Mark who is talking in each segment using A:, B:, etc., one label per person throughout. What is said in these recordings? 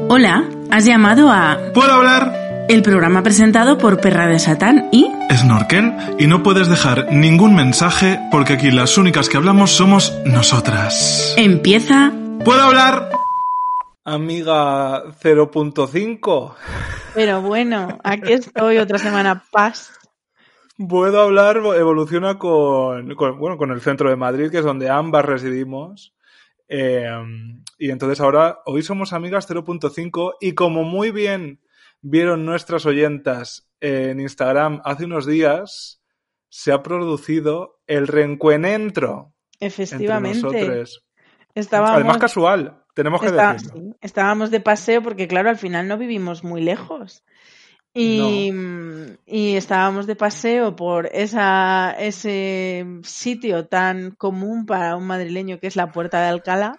A: Hola, has llamado a...
B: ¿Puedo hablar?
A: El programa presentado por Perra de Satán y...
B: Snorkel, y no puedes dejar ningún mensaje porque aquí las únicas que hablamos somos nosotras.
A: Empieza...
B: ¿Puedo hablar? Amiga 0.5.
C: Pero bueno, aquí estoy otra semana paz.
B: Puedo hablar evoluciona con el centro de Madrid, que es donde ambas residimos. Y entonces hoy somos amigas 0.5 y como muy bien vieron nuestras oyentas en Instagram hace unos días, se ha producido el reencuentro.
C: Efectivamente.
B: Entre nosotros. Además casual, tenemos que decirlo.
C: Sí, estábamos de paseo porque claro, al final no vivimos muy lejos. Y estábamos de paseo por ese sitio tan común para un madrileño que es la Puerta de Alcalá.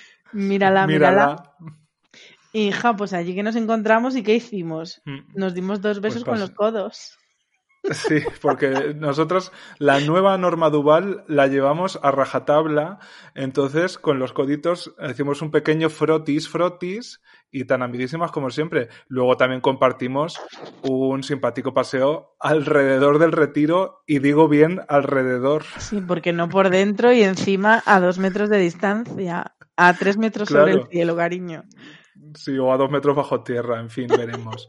C: Mírala. Y hija, pues allí que nos encontramos y ¿qué hicimos? Nos dimos 2 besos con los codos.
B: Sí, porque nosotros la nueva norma Duval la llevamos a rajatabla, entonces con los coditos hicimos un pequeño frotis y tan amiguísimas como siempre. Luego también compartimos un simpático paseo alrededor del Retiro, y digo bien alrededor.
C: Sí, porque no por dentro y encima a 2 metros de distancia, a 3 metros sobre el cielo, cariño.
B: Sí, o a 2 metros bajo tierra, en fin, veremos.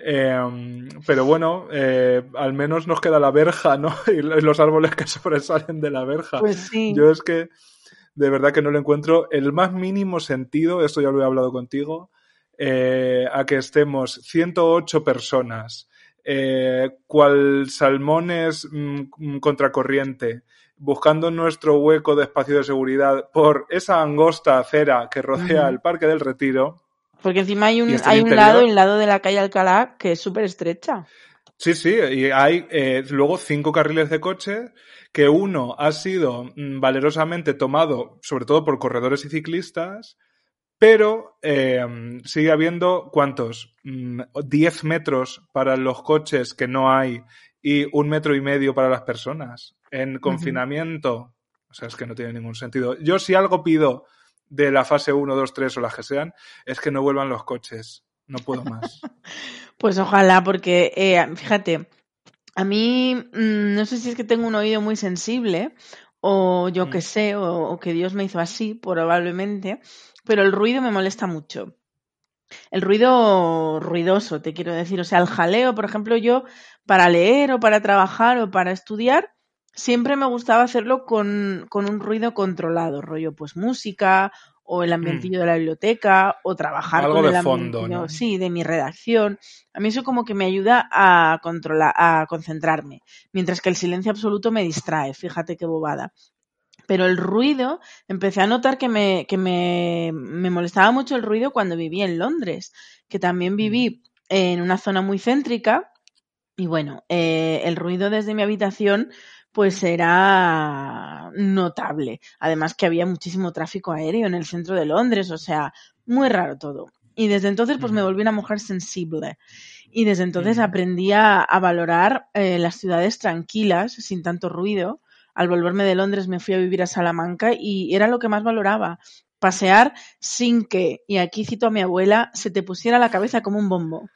B: Pero bueno, al menos nos queda la verja, ¿no? Y los árboles que sobresalen de la verja.
C: Pues sí.
B: Yo es que de verdad que no le encuentro el más mínimo sentido, esto ya lo he hablado contigo, a que estemos 108 personas, cual salmones contracorriente, buscando nuestro hueco de espacio de seguridad por esa angosta acera que rodea el Parque del Retiro.
C: Porque encima hay un lado de la calle Alcalá que es súper estrecha.
B: Sí, y hay luego 5 carriles de coche, que uno ha sido valerosamente tomado, sobre todo por corredores y ciclistas, pero sigue habiendo, ¿cuántos? 10 metros para los coches que no hay y 1,5 metros para las personas. En confinamiento, o sea, es que no tiene ningún sentido. Yo si algo pido de la fase 1, 2, 3 o las que sean, es que no vuelvan los coches. No puedo más.
C: Pues ojalá, porque fíjate, a mí no sé si es que tengo un oído muy sensible o yo qué sé, o que Dios me hizo así, probablemente, pero el ruido me molesta mucho. El ruido ruidoso, te quiero decir. O sea, el jaleo, por ejemplo, yo para leer o para trabajar o para estudiar, siempre me gustaba hacerlo con un ruido controlado, rollo pues música o el ambientillo de la biblioteca o trabajar
B: algo
C: con
B: de
C: el
B: fondo,
C: ambientillo,
B: ¿no?
C: sí, de mi redacción. A mí eso como que me ayuda a concentrarme, mientras que el silencio absoluto me distrae, fíjate qué bobada. Pero el ruido, empecé a notar que me molestaba mucho el ruido cuando viví en Londres, que también viví en una zona muy céntrica y bueno, el ruido desde mi habitación pues era notable. Además que había muchísimo tráfico aéreo en el centro de Londres, o sea, muy raro todo. Y desde entonces pues me volví una mujer sensible. Y desde entonces aprendí a valorar las ciudades tranquilas, sin tanto ruido. Al volverme de Londres me fui a vivir a Salamanca y era lo que más valoraba. Pasear sin que, y aquí cito a mi abuela, se te pusiera la cabeza como un bombo.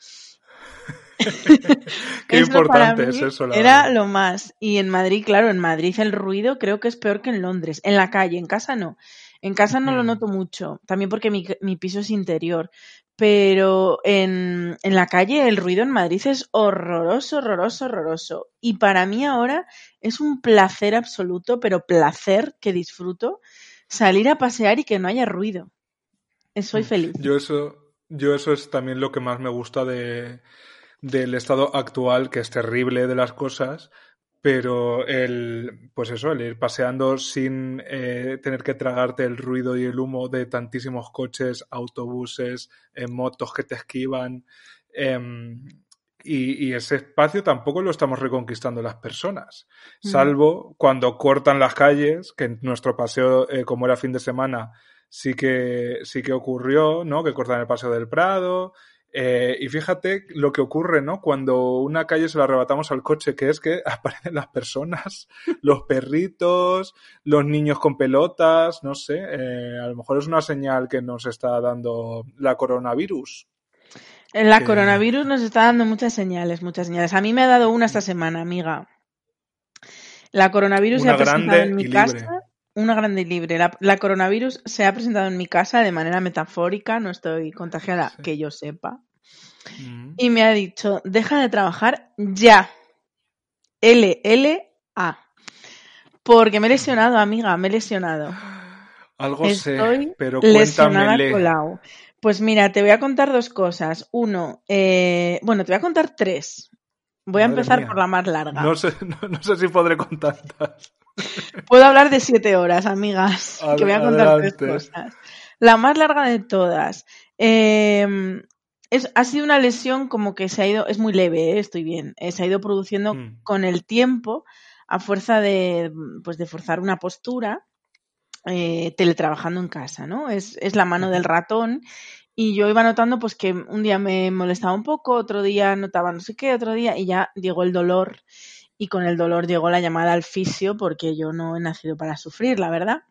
B: Qué
C: eso
B: importante
C: para mí
B: es eso, la
C: era
B: verdad.
C: lo más. Y en Madrid, claro, en Madrid el ruido creo que es peor que en Londres. En la calle, en casa no. En casa no lo noto mucho, también porque mi piso es interior. Pero en la calle el ruido en Madrid es horroroso. Y para mí ahora es un placer absoluto, pero placer que disfruto, salir a pasear y que no haya ruido. Soy feliz.
B: Yo eso es también lo que más me gusta del estado actual, que es terrible de las cosas, pero el ir paseando sin tener que tragarte el ruido y el humo de tantísimos coches, autobuses, motos que te esquivan, y ese espacio tampoco lo estamos reconquistando las personas, salvo cuando cortan las calles, que en nuestro paseo, como era fin de semana, sí que ocurrió, ¿no? Que cortan el Paseo del Prado, Y fíjate lo que ocurre, ¿no? Cuando una calle se la arrebatamos al coche, que es que aparecen las personas, los perritos, los niños con pelotas, no sé, a lo mejor es una señal que nos está dando la coronavirus.
C: La coronavirus nos está dando muchas señales, muchas señales. A mí me ha dado una esta semana, amiga. La coronavirus se ha presentado en mi casa. Una grande y libre. La coronavirus se ha presentado en mi casa de manera metafórica, no estoy contagiada, que yo sepa. Y me ha dicho, deja de trabajar ya. LLA. Porque me he lesionado, amiga, me he lesionado.
B: Algo
C: Estoy
B: sé, pero
C: lesionada
B: cuéntamele.
C: colao. Pues mira, te voy a contar dos cosas. Uno, bueno, te voy a contar tres. Voy a
B: Madre
C: empezar
B: mía.
C: por la más larga.
B: No sé si podré con tantas.
C: Puedo hablar de 7 horas, amigas, que voy a contar
B: Adelante.
C: 3 cosas. La más larga de todas. Ha sido una lesión como que se ha ido, es muy leve, estoy bien, se ha ido produciendo con el tiempo a fuerza de forzar una postura teletrabajando en casa, ¿no? Es la mano del ratón. Y yo iba notando pues que un día me molestaba un poco, otro día notaba no sé qué, otro día, y ya llegó el dolor. Y con el dolor llegó la llamada al fisio porque yo no he nacido para sufrir, la verdad.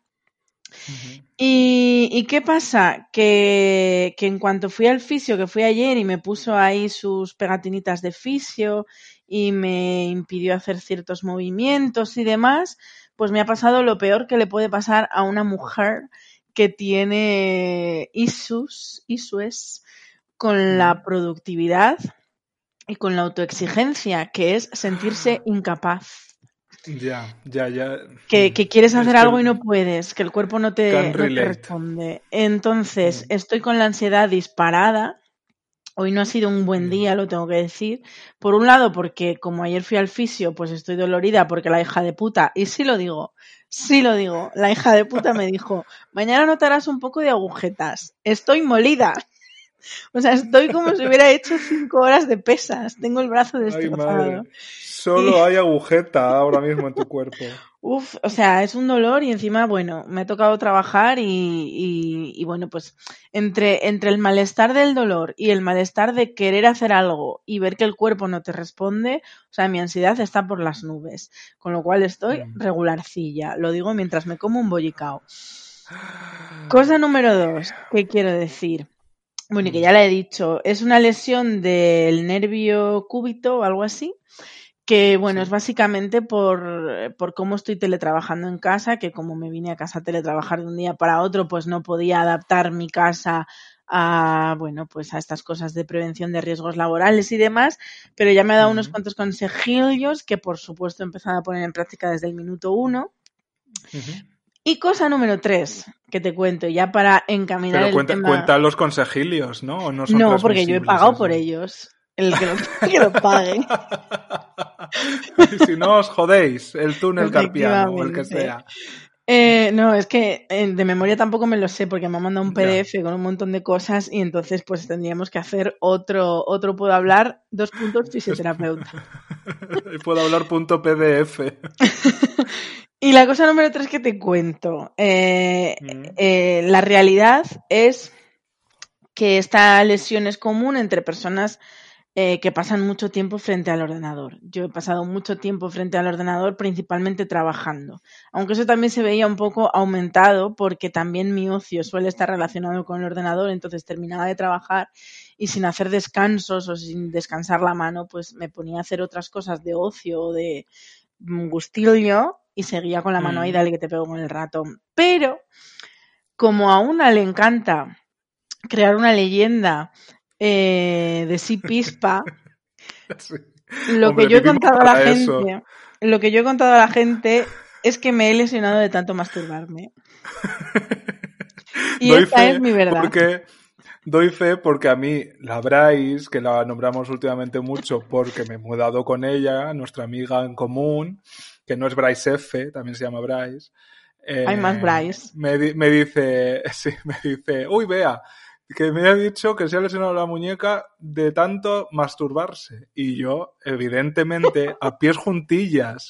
C: ¿Y qué pasa? Que en cuanto fui al fisio, que fui ayer y me puso ahí sus pegatinitas de fisio y me impidió hacer ciertos movimientos y demás, pues me ha pasado lo peor que le puede pasar a una mujer que tiene issues con la productividad y con la autoexigencia, que es sentirse incapaz.
B: Ya.
C: Que quieres hacer algo y no puedes, que el cuerpo no te responde. Entonces, estoy con la ansiedad disparada. Hoy no ha sido un buen día, lo tengo que decir. Por un lado, porque como ayer fui al fisio, pues estoy dolorida porque la hija de puta, y sí lo digo, la hija de puta me dijo, mañana notarás un poco de agujetas. Estoy molida. O sea, estoy como si hubiera hecho 5 horas de pesas. Tengo el brazo destrozado.
B: Ay, madre. Solo hay agujeta ahora mismo en tu cuerpo.
C: Uf, o sea, es un dolor y encima, bueno, me ha tocado trabajar y bueno, pues entre el malestar del dolor y el malestar de querer hacer algo y ver que el cuerpo no te responde, o sea, mi ansiedad está por las nubes, con lo cual estoy regularcilla, lo digo mientras me como un bollicao. Cosa número 2, ¿qué quiero decir? Bueno, y que ya la he dicho, es una lesión del nervio cúbito o algo así, que bueno, es básicamente por cómo estoy teletrabajando en casa, que como me vine a casa a teletrabajar de un día para otro, pues no podía adaptar mi casa a, bueno, pues a estas cosas de prevención de riesgos laborales y demás, pero ya me ha dado unos cuantos consejillos que por supuesto he empezado a poner en práctica desde el minuto 1. Y cosa número 3, que te cuento, ya para encaminar
B: pero
C: el tema.
B: Cuenta los consejilios, ¿no? ¿O no son
C: No, porque yo he pagado
B: eso?
C: por ellos. El que lo pague.
B: Si no os jodéis, el túnel carpiano o el que sea.
C: No, es que de memoria tampoco me lo sé porque me ha mandado un PDF con un montón de cosas y entonces pues tendríamos que hacer otro puedo hablar, fisioterapeuta.
B: Puedo hablar .pdf.
C: Y la cosa número 3 que te cuento. La realidad es que esta lesión es común entre personas que pasan mucho tiempo frente al ordenador. Yo he pasado mucho tiempo frente al ordenador, principalmente trabajando. Aunque eso también se veía un poco aumentado porque también mi ocio suele estar relacionado con el ordenador, entonces terminaba de trabajar y sin hacer descansos o sin descansar la mano, pues me ponía a hacer otras cosas de ocio o de gustillo y seguía con la mano ahí, dale que te pego con el ratón. Pero, como a una le encanta crear una leyenda de sí pispa, lo que yo he contado a la gente es que me he lesionado de tanto masturbarme. Y esta es mi verdad.
B: Doy fe porque a mí, la Bryce, que la nombramos últimamente mucho porque me he mudado con ella, nuestra amiga en común, que no es Bryce F, también se llama Bryce.
C: Hay más Bryce.
B: Me dice, uy, Bea, que me ha dicho que se ha lesionado la muñeca de tanto masturbarse. Y yo, evidentemente, a pies juntillas,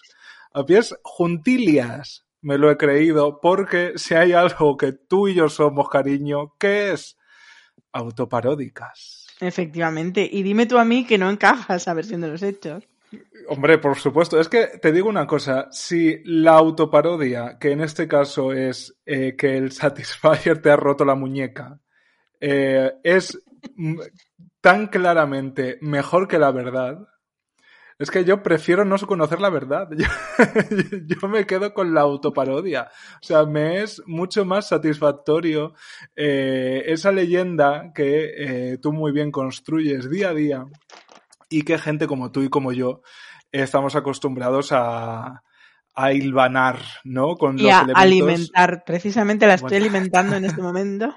B: me lo he creído, porque si hay algo que tú y yo somos, cariño, ¿qué es? Autoparódicas.
C: Efectivamente. Y dime tú a mí que no encaja esa versión de los hechos.
B: Hombre, por supuesto. Es que te digo una cosa. Si la autoparodia, que en este caso es que el Satisfyer te ha roto la muñeca, es tan claramente mejor que la verdad, es que yo prefiero no conocer la verdad. Yo me quedo con la autoparodia. O sea, me es mucho más satisfactorio esa leyenda que tú muy bien construyes día a día y que gente como tú y como yo estamos acostumbrados a hilvanar, ¿no? Con
C: Y
B: los
C: a
B: elementos.
C: alimentar. Precisamente la estoy
B: Bueno.
C: alimentando en este momento.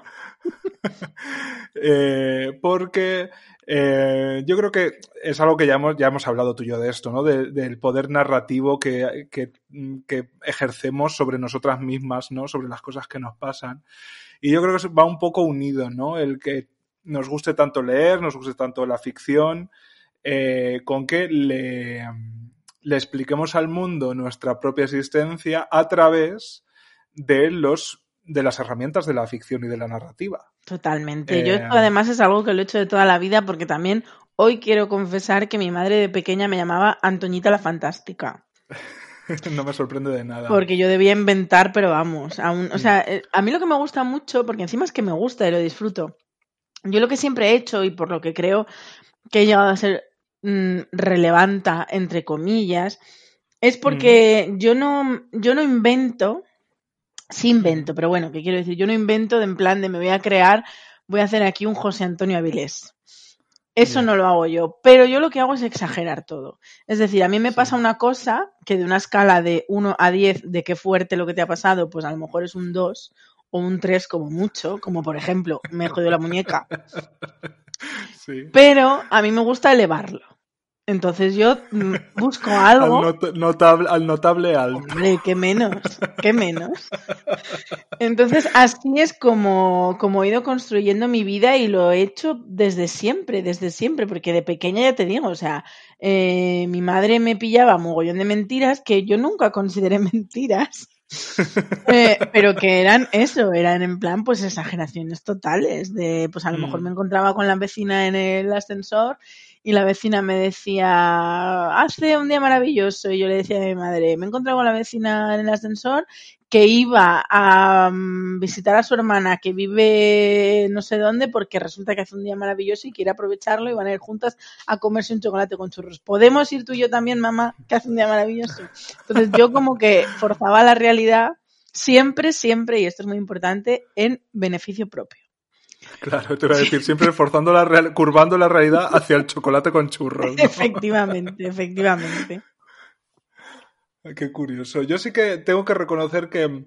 B: Porque yo creo que es algo que ya hemos hablado tú y yo de esto, ¿no? Del poder narrativo que ejercemos sobre nosotras mismas, ¿no? Sobre las cosas que nos pasan. Y yo creo que va un poco unido, ¿no? El que nos guste tanto leer, nos guste tanto la ficción, con que le expliquemos al mundo nuestra propia existencia a través de las herramientas de la ficción y de la narrativa.
C: Totalmente. Yo esto además es algo que lo he hecho de toda la vida porque también hoy quiero confesar que mi madre de pequeña me llamaba Antoñita la Fantástica.
B: No me sorprende de nada.
C: Porque yo debía inventar, pero vamos, o sea, a mí lo que me gusta mucho, porque encima es que me gusta y lo disfruto, yo lo que siempre he hecho y por lo que creo que he llegado a ser relevante, entre comillas, es porque yo no invento, sí invento, pero bueno, ¿qué quiero decir? Yo no invento de en plan de me voy a crear, voy a hacer aquí un José Antonio Avilés. Eso no lo hago yo, pero yo lo que hago es exagerar todo. Es decir, a mí me pasa una cosa que de una escala de 1 a 10 de qué fuerte lo que te ha pasado, pues a lo mejor es un 2 o un 3 como mucho, como por ejemplo, me he jodido la muñeca.
B: Sí.
C: Pero a mí me gusta elevarlo. Entonces yo busco algo...
B: Al notable alto.
C: Hombre, qué menos, qué menos. Entonces, así es como he ido construyendo mi vida y lo he hecho desde siempre, porque de pequeña ya te digo, o sea, mi madre me pillaba mogollón de mentiras que yo nunca consideré mentiras, pero que eran eso, eran en plan, pues exageraciones totales, de, pues a lo mejor me encontraba con la vecina en el ascensor y la vecina me decía, hace un día maravilloso, y yo le decía a mi madre, me he encontrado con la vecina en el ascensor que iba a visitar a su hermana que vive no sé dónde porque resulta que hace un día maravilloso y quiere aprovecharlo y van a ir juntas a comerse un chocolate con churros. ¿Podemos ir tú y yo también, mamá, que hace un día maravilloso? Entonces yo como que forzaba la realidad siempre, y esto es muy importante, en beneficio propio.
B: Claro, te iba a decir, siempre curvando la realidad hacia el chocolate con churros, ¿no?
C: Efectivamente.
B: Qué curioso. Yo sí que tengo que reconocer que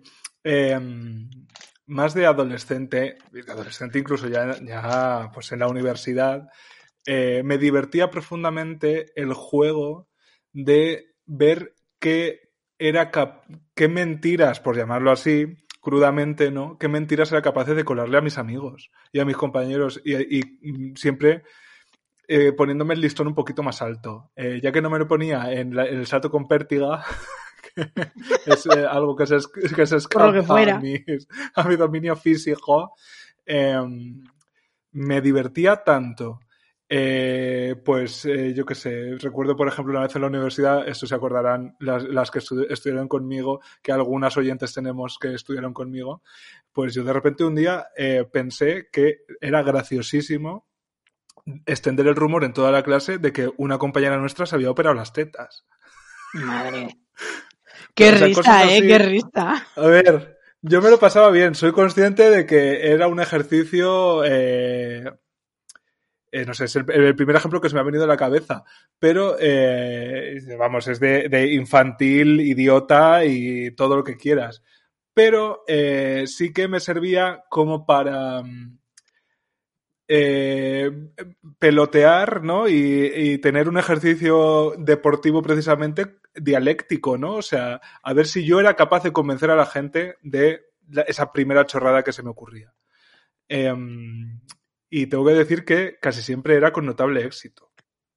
B: más de adolescente incluso ya pues en la universidad, me divertía profundamente el juego de ver qué mentiras, por llamarlo así, crudamente, ¿no? Qué mentiras era capaz de colarle a mis amigos y a mis compañeros y siempre poniéndome el listón un poquito más alto. Ya que no me lo ponía en el salto con pértiga, que es algo que se escapa a mi dominio físico, me divertía tanto. Yo qué sé, recuerdo por ejemplo una vez en la universidad, esto se acordarán las que estudiaron conmigo, que algunas oyentes tenemos que estudiaron conmigo, pues yo de repente un día pensé que era graciosísimo extender el rumor en toda la clase de que una compañera nuestra se había operado las tetas.
C: Madre. Qué risa, qué risa.
B: A ver, yo me lo pasaba bien. Soy consciente de que era un ejercicio... no sé, es el primer ejemplo que se me ha venido a la cabeza. Pero, vamos, es de infantil, idiota y todo lo que quieras. Pero sí que me servía como para... pelotear, ¿no? Y tener un ejercicio deportivo precisamente dialéctico, ¿no? O sea, a ver si yo era capaz de convencer a la gente de esa primera chorrada que se me ocurría. Y tengo que decir que casi siempre era con notable éxito.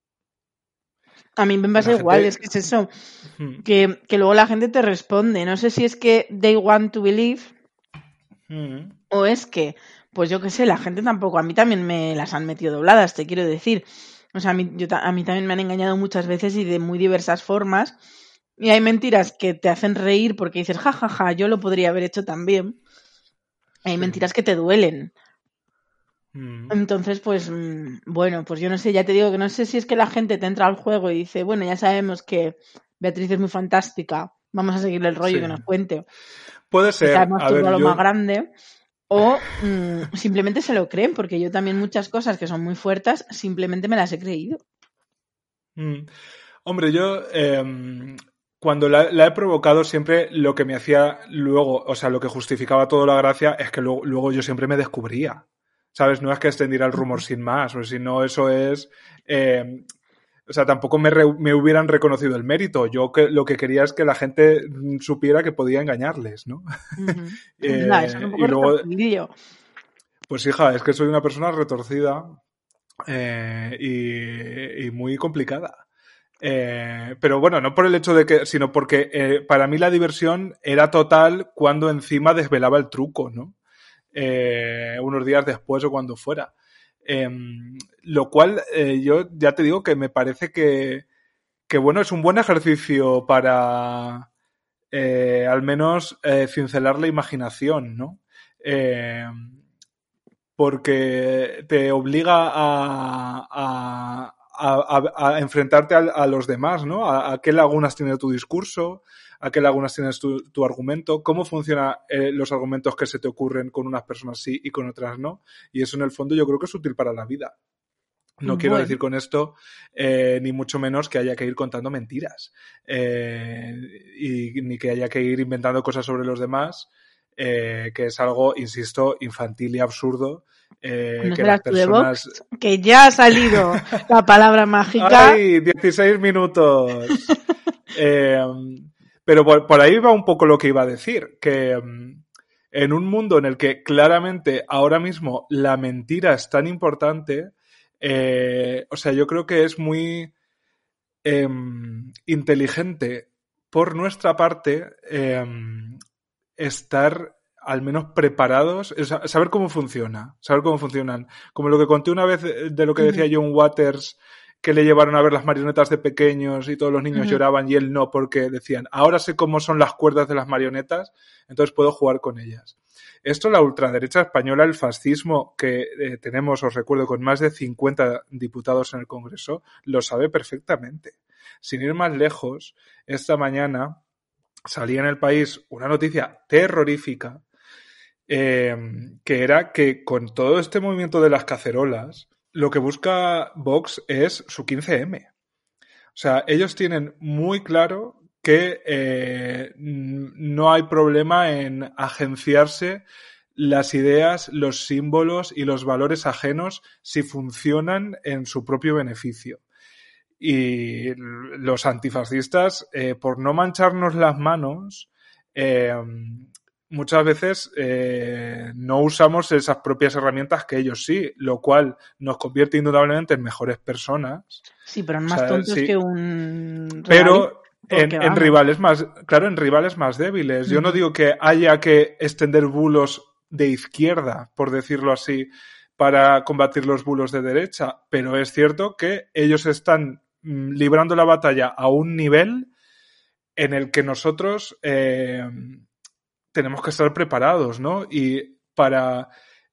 C: A mí me pasa igual, es que es eso, que luego la gente te responde. No sé si es que they want to believe O es que, pues yo qué sé, la gente tampoco, a mí también me las han metido dobladas, te quiero decir. O sea, a mí también me han engañado muchas veces y de muy diversas formas. Y hay mentiras que te hacen reír porque dices, ja, ja, ja, yo lo podría haber hecho también. Hay mentiras que te duelen. Entonces, pues, bueno, pues yo no sé, ya te digo que no sé si es que la gente te entra al juego y dice, bueno, ya sabemos que Beatriz es muy fantástica, vamos a seguirle el rollo
B: Sí.
C: que nos cuente.
B: Puede
C: Quizás
B: ser.
C: más
B: A
C: turbo
B: ver,
C: a lo
B: yo...
C: más grande. O simplemente se lo creen, porque yo también muchas cosas que son muy fuertes simplemente me las he creído.
B: Hombre, yo cuando la he provocado siempre lo que me hacía luego, o sea, lo que justificaba toda la gracia es que luego yo siempre me descubría. ¿Sabes? No es que extendiera el rumor sin más, o si no, eso es... o sea, tampoco me hubieran reconocido el mérito. Yo lo que quería es que la gente supiera que podía engañarles, ¿no?
C: Ya, eso es un
B: Y
C: poco
B: luego,
C: retorcidillo.
B: pues hija, es que soy una persona retorcida y muy complicada. Pero bueno, no por el hecho de que, sino porque para mí la diversión era total cuando encima desvelaba el truco, ¿no? Unos días después o cuando fuera. Lo cual yo ya te digo que me parece que bueno, es un buen ejercicio para al menos cincelar la imaginación, ¿no? Porque te obliga a enfrentarte a los demás, ¿no? A qué lagunas tiene tu discurso, a qué lagunas tienes tu argumento, cómo funcionan los argumentos que se te ocurren con unas personas sí y con otras no. Y eso en el fondo yo creo que es útil para la vida. No quiero
C: Bueno,
B: decir con esto ni mucho menos que haya que ir contando mentiras y ni que haya que ir inventando cosas sobre los demás, que es algo, insisto, infantil y absurdo.
C: no
B: Que
C: serás
B: las
C: tú de
B: personas...
C: Vox, que ya ha salido la palabra mágica.
B: ¡Ay! 16 minutos. Eh, pero por ahí va un poco lo que iba a decir, que en un mundo en el que claramente ahora mismo la mentira es tan importante, o sea, yo creo que es muy inteligente por nuestra parte estar al menos preparados, saber cómo funciona, saber cómo funcionan. Como lo que conté una vez de lo que decía John Waters, que le llevaron a ver las marionetas de pequeños y todos los niños lloraban y él no, porque decían, ahora sé cómo son las cuerdas de las marionetas, entonces puedo jugar con ellas. Esto la ultraderecha española, el fascismo que tenemos, os recuerdo, con más de 50 diputados en el Congreso, lo sabe perfectamente. Sin ir más lejos, esta mañana salía en El País una noticia terrorífica que era que con todo este movimiento de las cacerolas, lo que busca Vox es su 15M. O sea, ellos tienen muy claro que no hay problema en agenciarse las ideas, los símbolos y los valores ajenos si funcionan en su propio beneficio. Y los antifascistas, por no mancharnos las manos, muchas veces no usamos esas propias herramientas que ellos sí, lo cual nos convierte indudablemente en mejores personas.
C: Sí, pero en más tontos que un
B: pero en rivales más, claro, en rivales más débiles. Yo no digo que haya que extender bulos de izquierda, por decirlo así, para combatir los bulos de derecha, pero es cierto que ellos están librando la batalla a un nivel en el que nosotros tenemos que estar preparados, ¿no? Y para...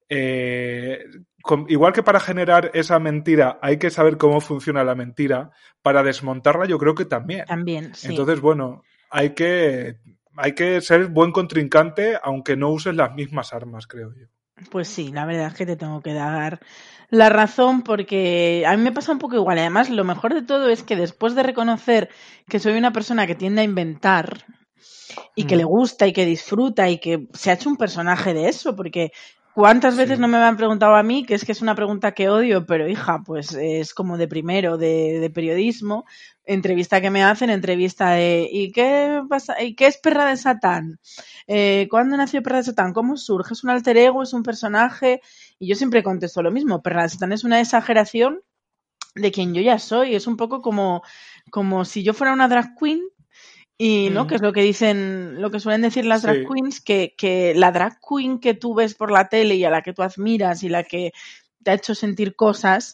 B: igual que para generar esa mentira hay que saber cómo funciona la mentira, para desmontarla yo creo que también.
C: También, sí.
B: Entonces, bueno, hay que ser buen contrincante aunque no uses las mismas armas, creo yo.
C: Pues sí, la verdad es que te tengo que dar la razón porque a mí me pasa un poco igual. Además, lo mejor de todo es que después de reconocer que soy una persona que tiende a inventar y que le gusta y que disfruta y que se ha hecho un personaje de eso, porque ¿cuántas veces no me han preguntado a mí? Que es una pregunta que odio, pero hija, pues es como de primero, de periodismo, entrevista que me hacen, entrevista de ¿y qué pasa? ¿Y qué es Perra de Satán? ¿Cuándo nació Perra de Satán? ¿Cómo surge? ¿Es un alter ego? ¿Es un personaje? Y yo siempre contesto lo mismo, Perra de Satán es una exageración de quien yo ya soy, es un poco como si yo fuera una drag queen Y no, que es lo que dicen, lo que suelen decir las drag queens, que la drag queen que tú ves por la tele y a la que tú admiras y la que te ha hecho sentir cosas,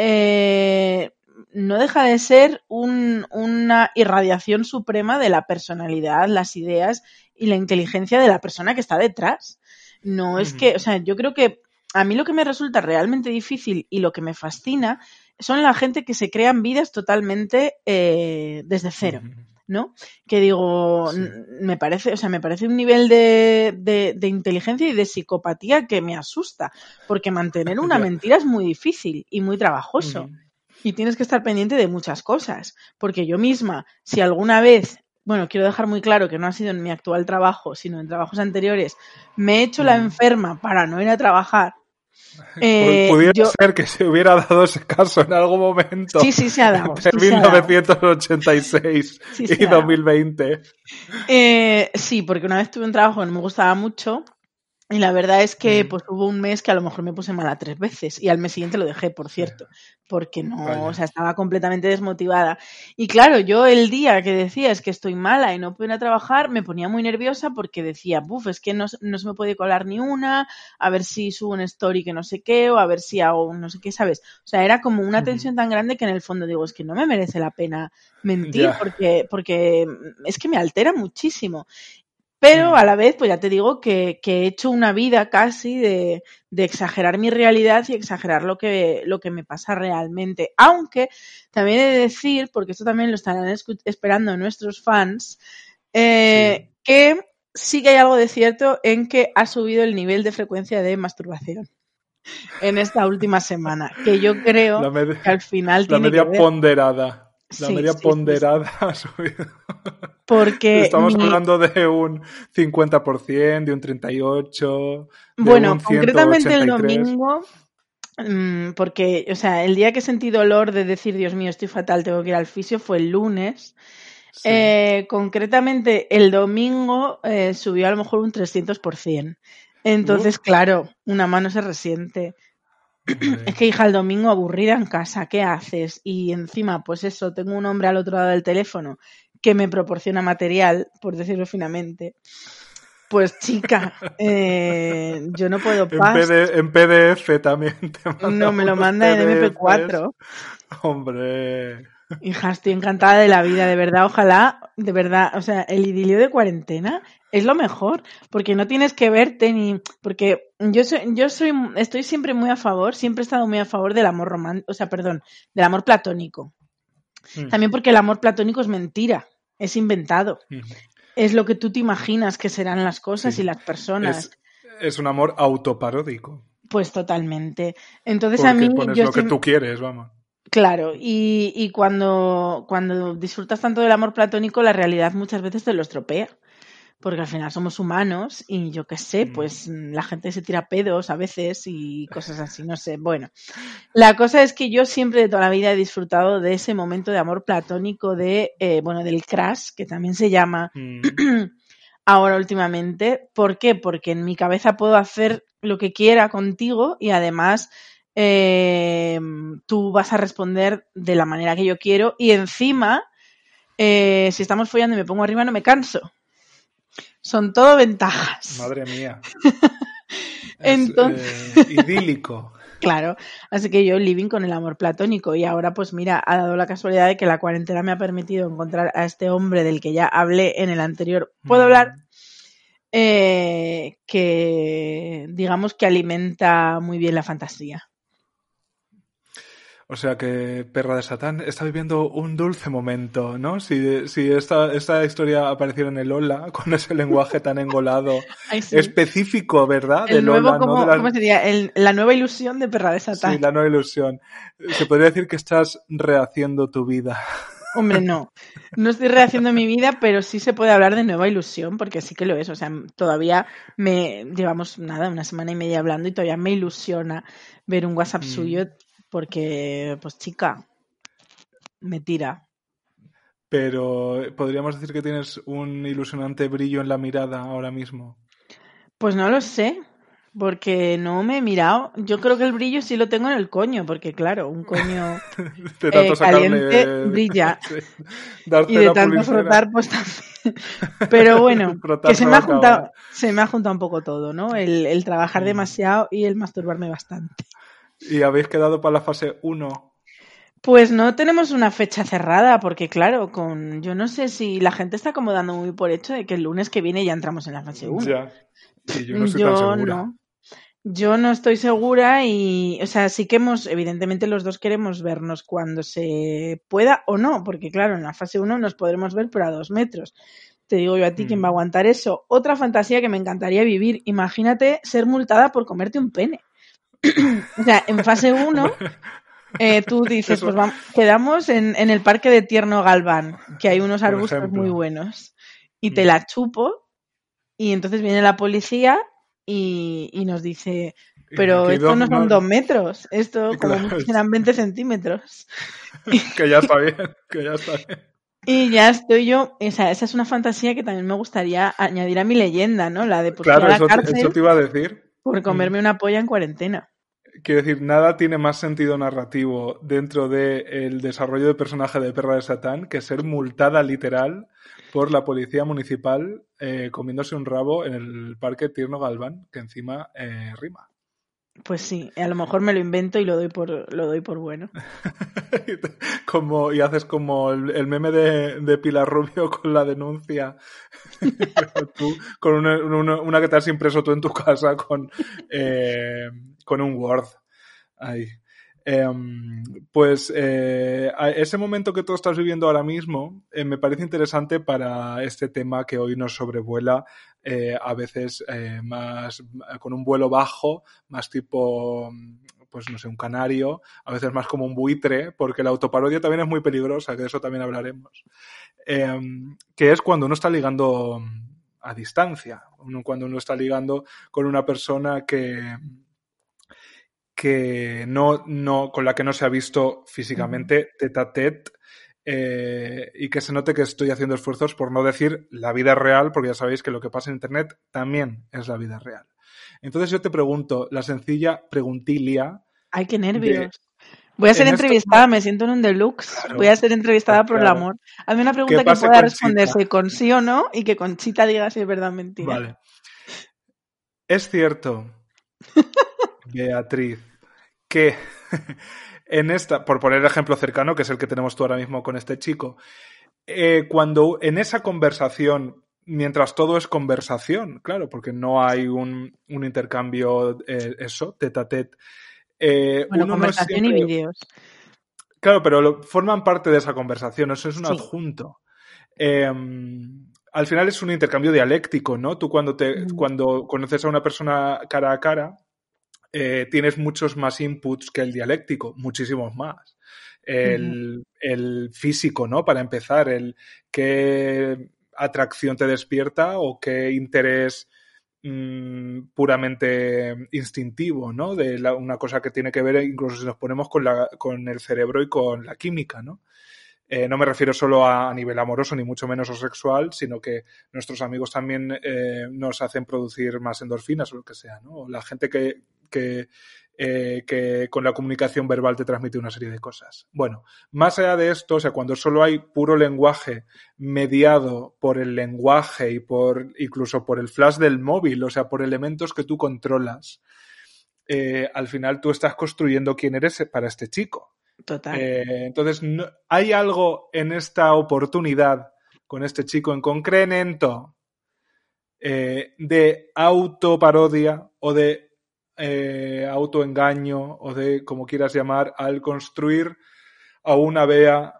C: no deja de ser una irradiación suprema de la personalidad, las ideas y la inteligencia de la persona que está detrás. No es que, o sea, yo creo que a mí lo que me resulta realmente difícil y lo que me fascina son la gente que se crean vidas totalmente desde cero. ¿No? Que digo, me parece un nivel de inteligencia y de psicopatía que me asusta, porque mantener una mentira es muy difícil y muy trabajoso. Y tienes que estar pendiente de muchas cosas, porque yo misma, si alguna vez, bueno, quiero dejar muy claro que no ha sido en mi actual trabajo, sino en trabajos anteriores, me he hecho la enferma para no ir a trabajar.
B: Pudiera ser que se hubiera dado ese caso en algún momento.
C: Sí, se ha dado.
B: Entre 1986 y 2020.
C: Sí, porque una vez tuve un trabajo que no me gustaba mucho y la verdad es que pues hubo un mes que a lo mejor me puse mala 3 veces y al mes siguiente lo dejé, por cierto, porque no, o sea, estaba completamente desmotivada. Y claro, yo el día que decía es que estoy mala y no puedo ir a trabajar, me ponía muy nerviosa porque decía, buf, es que no se me puede colar ni una, a ver si subo un story que no sé qué, o a ver si hago un no sé qué, ¿sabes? O sea, era como una tensión tan grande que en el fondo digo, es que no me merece la pena mentir porque es que me altera muchísimo. Pero a la vez, pues ya te digo que he hecho una vida casi de exagerar mi realidad y exagerar lo que me pasa realmente. Aunque también he de decir, porque esto también lo estarán esperando nuestros fans, que sí que hay algo de cierto en que ha subido el nivel de frecuencia de masturbación en esta última semana, que yo creo que al final tiene que ver.
B: Ponderada. La media ponderada ha subido. Porque estamos hablando de un 50%, de un 38%,
C: bueno,
B: un 183%.
C: Concretamente el domingo, porque, o sea, el día que sentí dolor de decir, Dios mío, estoy fatal, tengo que ir al fisio, fue el lunes. Concretamente el domingo subió a lo mejor un 300%. Entonces, claro, una mano se resiente. Es que, hija, el domingo aburrida en casa, ¿qué haces? Y encima, pues eso, tengo un hombre al otro lado del teléfono que me proporciona material, por decirlo finamente. Pues chica, yo no puedo
B: en PDF también te manda.
C: No, me lo manda en MP4.
B: Hombre.
C: Hija, estoy encantada de la vida, de verdad, ojalá, de verdad, o sea, el idilio de cuarentena es lo mejor, porque no tienes que verte ni, porque estoy siempre muy a favor, siempre he estado muy a favor del amor romántico, o sea, perdón, del amor platónico. También porque el amor platónico es mentira, es inventado. Es lo que tú te imaginas que serán las cosas y las personas.
B: Es un amor autoparódico.
C: Pues totalmente. Entonces
B: porque
C: a mí
B: pones lo que tú quieres, vamos.
C: Claro, y cuando disfrutas tanto del amor platónico, la realidad muchas veces te lo estropea. Porque al final somos humanos y yo qué sé, pues la gente se tira pedos a veces y cosas así, no sé. Bueno, la cosa es que yo siempre de toda la vida he disfrutado de ese momento de amor platónico del crush, que también se llama ahora últimamente. ¿Por qué? Porque en mi cabeza puedo hacer lo que quiera contigo y además tú vas a responder de la manera que yo quiero y encima, si estamos follando y me pongo arriba no me canso. Son todo ventajas.
B: Madre mía.
C: Entonces,
B: idílico.
C: Claro, así que yo living con el amor platónico y ahora pues mira, ha dado la casualidad de que la cuarentena me ha permitido encontrar a este hombre del que ya hablé en el anterior. ¿Puedo hablar? Que digamos que alimenta muy bien la fantasía.
B: O sea que Perra de Satán está viviendo un dulce momento, ¿no? Si esta historia apareciera en el Lola, con ese lenguaje tan engolado, sí. Específico, ¿verdad?
C: El nuevo, ¿cómo sería? La nueva ilusión de Perra de Satán.
B: Sí, la nueva ilusión. Se podría decir que estás rehaciendo tu vida.
C: Hombre, no estoy rehaciendo mi vida, pero sí se puede hablar de nueva ilusión, porque sí que lo es. O sea, todavía llevamos una semana y media hablando y todavía me ilusiona ver un WhatsApp suyo. Porque, pues chica, me tira.
B: Pero, ¿podríamos decir que tienes un ilusionante brillo en la mirada ahora mismo?
C: Pues no lo sé. porque no me he mirado. Yo creo que el brillo sí lo tengo en el coño, porque claro, un coño
B: De tanto
C: caliente
B: sacarle...
C: brilla.
B: Sí.
C: Y
B: Darte
C: de
B: la
C: tanto
B: pulsera.
C: frotar, pues también. Pero bueno, que
B: Frotar se va a acabar.
C: se me ha juntado un poco todo, ¿no? El trabajar demasiado y el masturbarme bastante.
B: ¿Y habéis quedado para la fase 1?
C: Pues no tenemos una fecha cerrada, porque claro, yo no sé si la gente está como dando muy por hecho de que el lunes que viene ya entramos en la fase 1.
B: Ya. Y yo no estoy tan
C: Yo
B: segura.
C: no. Yo no estoy segura y, o sea, sí que evidentemente los dos queremos vernos cuando se pueda o no, porque claro, en la fase 1 nos podremos ver pero a 2 metros. Te digo yo a ti, ¿quién va a aguantar eso? Otra fantasía que me encantaría vivir, imagínate ser multada por comerte un pene. O sea, en fase 1 tú dices,
B: Eso,
C: pues vamos, quedamos en el parque de Tierno Galván, que hay unos
B: por
C: arbustos muy
B: ejemplo.
C: buenos, y te la chupo, y entonces viene la policía y nos dice,
B: Y
C: pero
B: aquí
C: esto no son 2
B: no,
C: metros, esto como
B: claro,
C: mucho serán 20 centímetros.
B: que ya está bien, que ya está bien.
C: Y ya estoy yo, esa es una fantasía que también me gustaría añadir a mi leyenda, ¿no? La de pues fui a
B: Claro,
C: la
B: eso
C: cárcel
B: te iba a decir.
C: por comerme una polla en cuarentena.
B: Quiero decir, nada tiene más sentido narrativo dentro del desarrollo de personaje de Perra de Satán que ser multada literal por la policía municipal comiéndose un rabo en el parque Tierno Galván, que encima rima.
C: Pues sí, a lo mejor me lo invento y lo doy por bueno.
B: Y haces como el meme de Pilar Rubio con la denuncia. Pero tú, con una que te has impreso tú en tu casa con un Word. Ahí. Pues ese momento que tú estás viviendo ahora mismo me parece interesante para este tema que hoy nos sobrevuela a veces más con un vuelo bajo, más tipo, pues no sé, un canario, a veces más como un buitre, porque la autoparodia también es muy peligrosa, que de eso también hablaremos. Que es cuando uno está ligando a distancia, cuando uno está ligando con una persona que con la que no se ha visto físicamente tete a tete y que se note que estoy haciendo esfuerzos por no decir la vida real, porque ya sabéis que lo que pasa en Internet también es la vida real. Entonces yo te pregunto, la sencilla preguntilia
C: Ay, qué
B: de...
C: nervios. Voy a ser
B: En estos,
C: entrevistada, me siento en un deluxe. Voy
B: claro,
C: a ser entrevistada por el
B: claro.
C: amor. Hazme una
B: ¿Qué
C: pregunta que
B: pasa,
C: pueda
B: Conchita?
C: responderse con sí o no y que Conchita diga si es verdad o mentira.
B: Vale. Es cierto, Beatriz, que en esta, por poner el ejemplo cercano, que es el que tenemos tú ahora mismo con este chico, cuando en esa conversación, mientras todo es conversación, claro, porque no hay un intercambio, eso, tete a tete,
C: Bueno,
B: uno no es
C: conversación y
B: siempre...
C: vídeos.
B: Claro, pero forman parte de esa conversación, eso es un
C: Sí.
B: adjunto. Al final es un intercambio dialéctico, ¿no? Tú cuando conoces a una persona cara a cara, tienes muchos más inputs que el dialéctico, muchísimos más. El físico, ¿no? Para empezar, el qué atracción te despierta o qué interés puramente instintivo, ¿no? De una cosa que tiene que ver, incluso si nos ponemos con el cerebro y con la química, ¿no? No me refiero solo a nivel amoroso, ni mucho menos o sexual, sino que nuestros amigos también nos hacen producir más endorfinas o lo que sea, ¿no? O la gente que con la comunicación verbal te transmite una serie de cosas. Bueno, más allá de esto, o sea, cuando solo hay puro lenguaje mediado por el lenguaje y incluso por el flash del móvil, o sea, por elementos que tú controlas, al final tú estás construyendo quién eres para este chico.
C: Total.
B: Entonces, ¿hay algo en esta oportunidad con este chico en concreto de autoparodia o de autoengaño o de, como quieras llamar, al construir a una Bea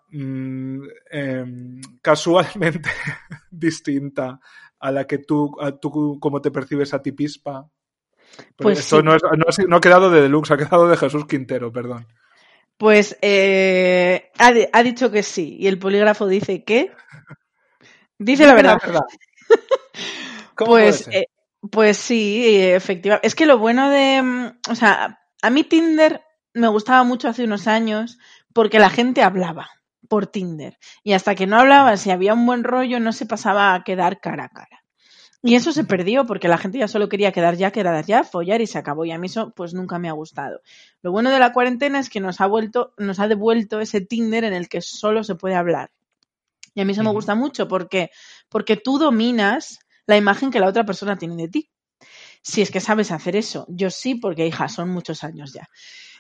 B: casualmente distinta a la que tú cómo te percibes a ti pispa?
C: Pues
B: esto
C: sí.
B: no ha quedado de Deluxe, ha quedado de Jesús Quintero, perdón.
C: Pues ha dicho que sí. Y el polígrafo dice que... Dice la verdad.
B: ¿Cómo puede ser?
C: Pues sí, efectivamente. Es que lo bueno de... O sea, a mí Tinder me gustaba mucho hace unos años porque la gente hablaba por Tinder. Y hasta que no hablaba, si había un buen rollo, no se pasaba a quedar cara a cara. Y eso se perdió porque la gente ya solo quería quedar ya, follar y se acabó. Y a mí eso pues nunca me ha gustado. Lo bueno de la cuarentena es que nos ha devuelto ese Tinder en el que solo se puede hablar. Y a mí eso me gusta mucho porque tú dominas la imagen que la otra persona tiene de ti. Si es que sabes hacer eso. Yo sí, porque hija, son muchos años ya.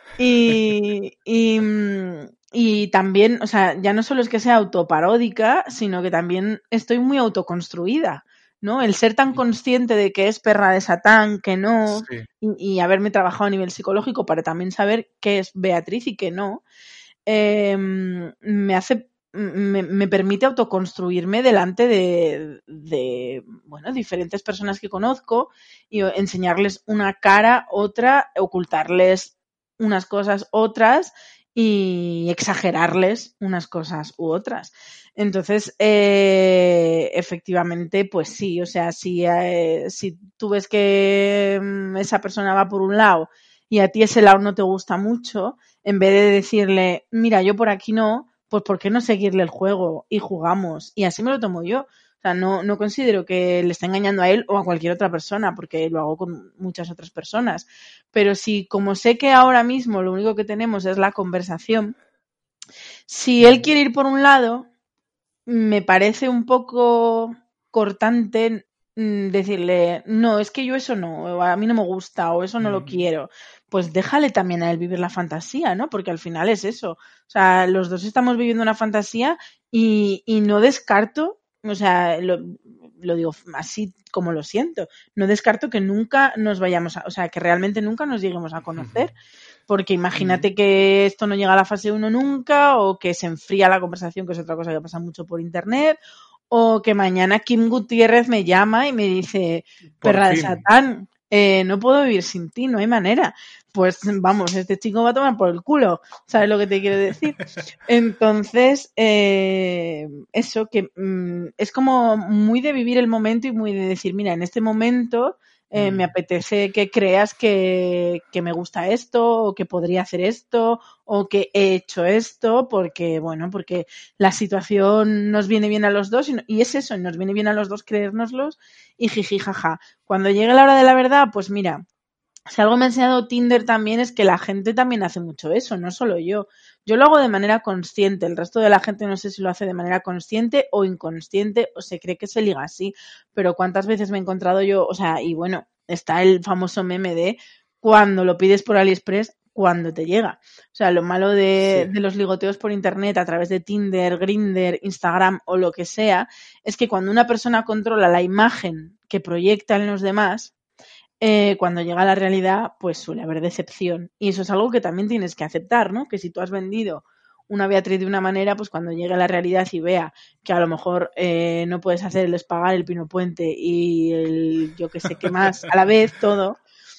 C: Y también, o sea, ya no solo es que sea autoparódica, sino que también estoy muy autoconstruida, ¿no? El ser tan consciente de que es perra de Satán, que no,
B: Sí.
C: y haberme trabajado a nivel psicológico para también saber qué es Beatriz y qué no, me permite autoconstruirme delante de bueno, diferentes personas que conozco y enseñarles una cara, otra, ocultarles unas cosas, otras y exagerarles unas cosas u otras. Entonces, efectivamente, pues sí, o sea, si tú ves que esa persona va por un lado y a ti ese lado no te gusta mucho, en vez de decirle, mira, yo por aquí no, pues ¿por qué no seguirle el juego y jugamos? Y así me lo tomo yo. O sea, no considero que le esté engañando a él o a cualquier otra persona, porque lo hago con muchas otras personas. Pero si, como sé que ahora mismo lo único que tenemos es la conversación, si él quiere ir por un lado, me parece un poco cortante decirle, no, es que yo eso no, o a mí no me gusta, o eso no lo quiero. Pues déjale también a él vivir la fantasía, ¿no? Porque al final es eso. O sea, los dos estamos viviendo una fantasía y no descarto, o sea, lo digo así como lo siento, no descarto que nunca nos vayamos o sea, que realmente nunca nos lleguemos a conocer. Porque imagínate que esto no llega a la fase 1 nunca, o que se enfría la conversación, que es otra cosa que pasa mucho por internet, o que mañana Kim Gutiérrez me llama y me dice, perra de Satán, no puedo vivir sin ti, no hay manera. Pues vamos, este chico va a tomar por el culo, ¿sabes lo que te quiero decir? Entonces, eso que es como muy de vivir el momento y muy de decir, mira, en este momento me apetece que creas que me gusta esto, o que podría hacer esto, o que he hecho esto, porque, bueno, porque la situación nos viene bien a los dos y es eso, nos viene bien a los dos creérnoslos y jiji, jaja. Cuando llegue la hora de la verdad, pues mira, si algo me ha enseñado Tinder también es que la gente también hace mucho eso, no solo yo. Yo lo hago de manera consciente, el resto de la gente no sé si lo hace de manera consciente o inconsciente o se cree que se liga así, pero cuántas veces me he encontrado yo, o sea, y bueno, está el famoso meme de cuando lo pides por AliExpress, cuando te llega. O sea, lo malo de los ligoteos por internet a través de Tinder, Grindr, Instagram o lo que sea, es que cuando una persona controla la imagen que proyecta en los demás, cuando llega a la realidad, pues suele haber decepción. Y eso es algo que también tienes que aceptar, ¿no? Que si tú has vendido una Beatriz de una manera, pues cuando llegue a la realidad y vea que a lo mejor no puedes hacer el espagar, el pino puente y el yo que sé qué más a la vez, todo,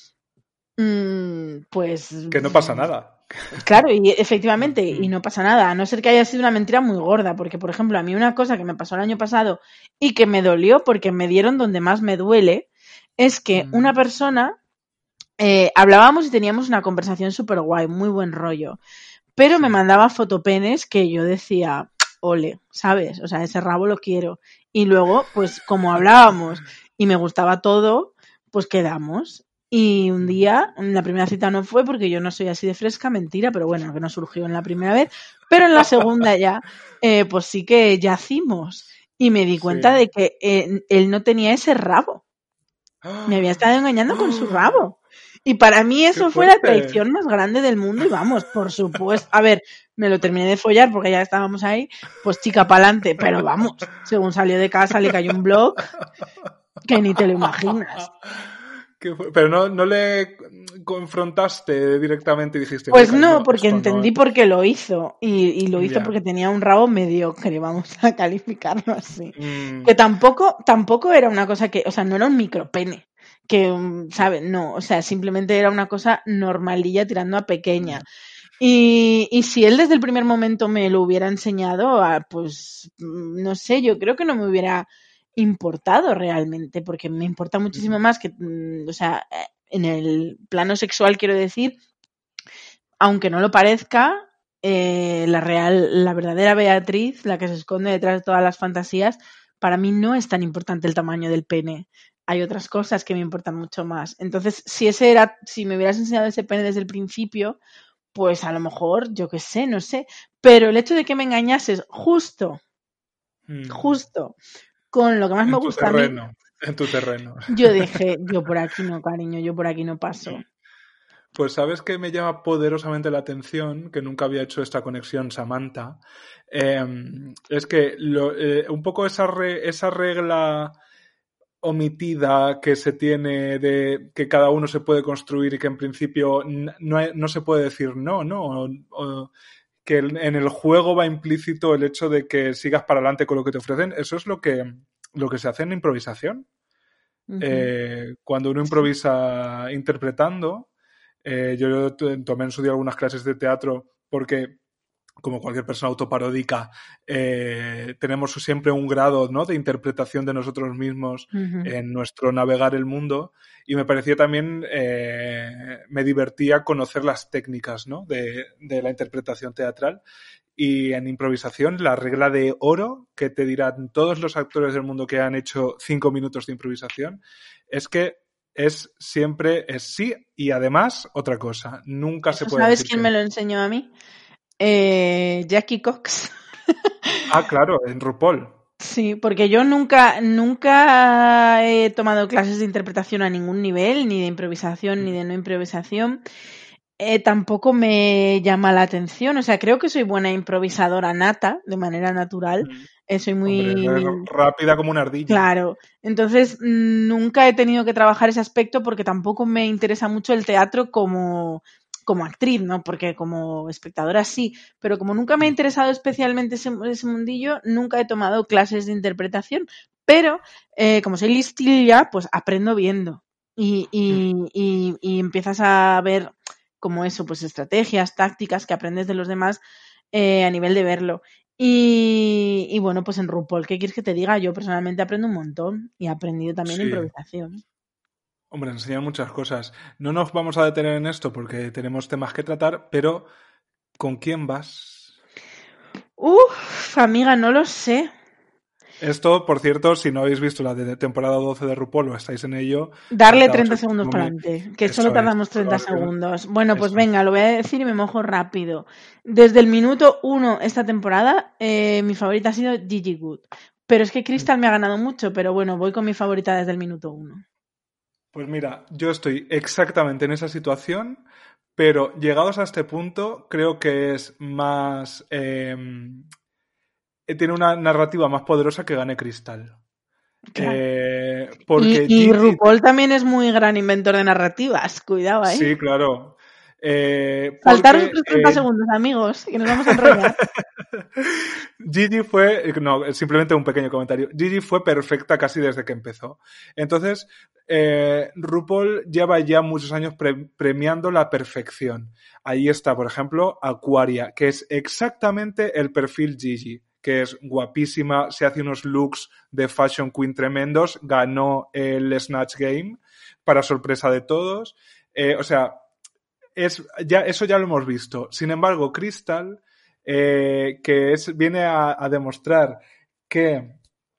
C: pues...
B: Que no pasa nada.
C: Claro, y efectivamente, y no pasa nada, a no ser que haya sido una mentira muy gorda, porque por ejemplo, a mí una cosa que me pasó el año pasado y que me dolió porque me dieron donde más me duele, es que una persona, hablábamos y teníamos una conversación súper guay, muy buen rollo, pero me mandaba fotopenes que yo decía, ole, ¿sabes? O sea, ese rabo lo quiero. Y luego, pues como hablábamos y me gustaba todo, pues quedamos. Y un día, en la primera cita no fue porque yo no soy así de fresca, mentira, pero bueno, que no surgió en la primera vez, pero en la segunda ya, pues sí que yacimos. Y me di cuenta de que él no tenía ese rabo. Me había estado engañando con su rabo. Y para mí eso fue la traición más grande del mundo y vamos, por supuesto. A ver, me lo terminé de follar porque ya estábamos ahí, pues chica pa'lante, pero vamos, según salió de casa le cayó un blog que ni te lo imaginas.
B: Pero no le confrontaste directamente y dijiste...
C: Pues no, porque entendí por qué lo hizo. Y lo hizo porque tenía un rabo mediocre, vamos a calificarlo así. Que tampoco era una cosa que, o sea, no era un micropene. Que, ¿sabes? No, o sea, simplemente era una cosa normalilla tirando a pequeña. Y si él desde el primer momento me lo hubiera enseñado, pues no sé, yo creo que no me hubiera importado realmente, porque me importa muchísimo más que, o sea, en el plano sexual quiero decir, aunque no lo parezca, la verdadera Beatriz, la que se esconde detrás de todas las fantasías, para mí no es tan importante el tamaño del pene. hay otras cosas que me importan mucho más. Entonces, si me hubieras enseñado ese pene desde el principio, pues a lo mejor, yo qué sé, no sé. Pero el hecho de que me engañases justo con lo que más me gusta a mí,
B: En tu terreno.
C: yo dije, yo por aquí no, cariño, yo por aquí no paso.
B: Pues sabes que me llama poderosamente la atención, que nunca había hecho esta conexión Samantha, es que un poco esa regla omitida que se tiene de que cada uno se puede construir y que en principio no se puede decir no, o que en el juego va implícito el hecho de que sigas para adelante con lo que te ofrecen. Eso es lo que se hace en improvisación.
C: Ujú.
B: Cuando uno improvisa interpretando, yo tomé en su día algunas clases de teatro porque, como cualquier persona autoparódica, tenemos siempre un grado, ¿no?, de interpretación de nosotros mismos en nuestro navegar el mundo, y me parecía también, me divertía conocer las técnicas, ¿no?, de la interpretación teatral. Y en improvisación, la regla de oro que te dirán todos los actores del mundo que han hecho 5 minutos de improvisación es que es siempre sí y además otra cosa. Nunca se puede
C: ¿Sabes
B: decir
C: quién
B: que
C: me
B: no.
C: lo enseñó a mí? Jackie Cox.
B: Ah, claro, en RuPaul.
C: Sí, porque yo nunca he tomado clases de interpretación a ningún nivel, ni de improvisación, ni de no improvisación. Tampoco me llama la atención. O sea, creo que soy buena improvisadora nata, de manera natural. Soy
B: Hombre, eres
C: muy...
B: rápida como una ardilla.
C: Claro. Entonces, nunca he tenido que trabajar ese aspecto porque tampoco me interesa mucho el teatro como actriz, ¿no? Porque como espectadora sí, pero como nunca me ha interesado especialmente ese mundillo, nunca he tomado clases de interpretación, pero como soy listilla, pues aprendo viendo y empiezas a ver como eso, pues estrategias, tácticas que aprendes de los demás a nivel de verlo. Y bueno, pues en RuPaul, ¿qué quieres que te diga? Yo personalmente aprendo un montón y he aprendido también
B: Sí.
C: improvisación.
B: Hombre, enseñan muchas cosas. No nos vamos a detener en esto porque tenemos temas que tratar, pero ¿con quién vas?
C: Uf, amiga, no lo sé.
B: Esto, por cierto, si no habéis visto la de temporada 12 de RuPaul o estáis en ello,
C: Darle
B: saltaos
C: 30
B: el
C: segundos para
B: costumbre.
C: adelante, que solo
B: Eso es.
C: tardamos 30 segundos. Bueno, pues
B: Eso es.
C: venga, lo voy a decir y me mojo rápido. Desde el minuto 1 esta temporada, mi favorita ha sido Gigi Good. Pero es que Crystal me ha ganado mucho, pero bueno, voy con mi favorita desde el minuto 1.
B: Pues mira, yo estoy exactamente en esa situación, pero llegados a este punto, creo que es más... tiene una narrativa más poderosa que gane Crystal.
C: Claro.
B: Porque
C: Y
B: Gigi...
C: RuPaul también es muy gran inventor de narrativas. Cuidado ahí.
B: Sí, claro.
C: Saltaros
B: Porque
C: otros 30 segundos, amigos, que nos vamos a enrollar.
B: Gigi fue, no, simplemente un pequeño comentario. Gigi fue perfecta casi desde que empezó. Entonces, RuPaul lleva ya muchos años premiando la perfección. Ahí está, por ejemplo, Aquaria, que es exactamente el perfil Gigi, que es guapísima, se hace unos looks de fashion queen tremendos, ganó el Snatch Game para sorpresa de todos. O sea, eso ya lo hemos visto. Sin embargo, Crystal, viene a demostrar que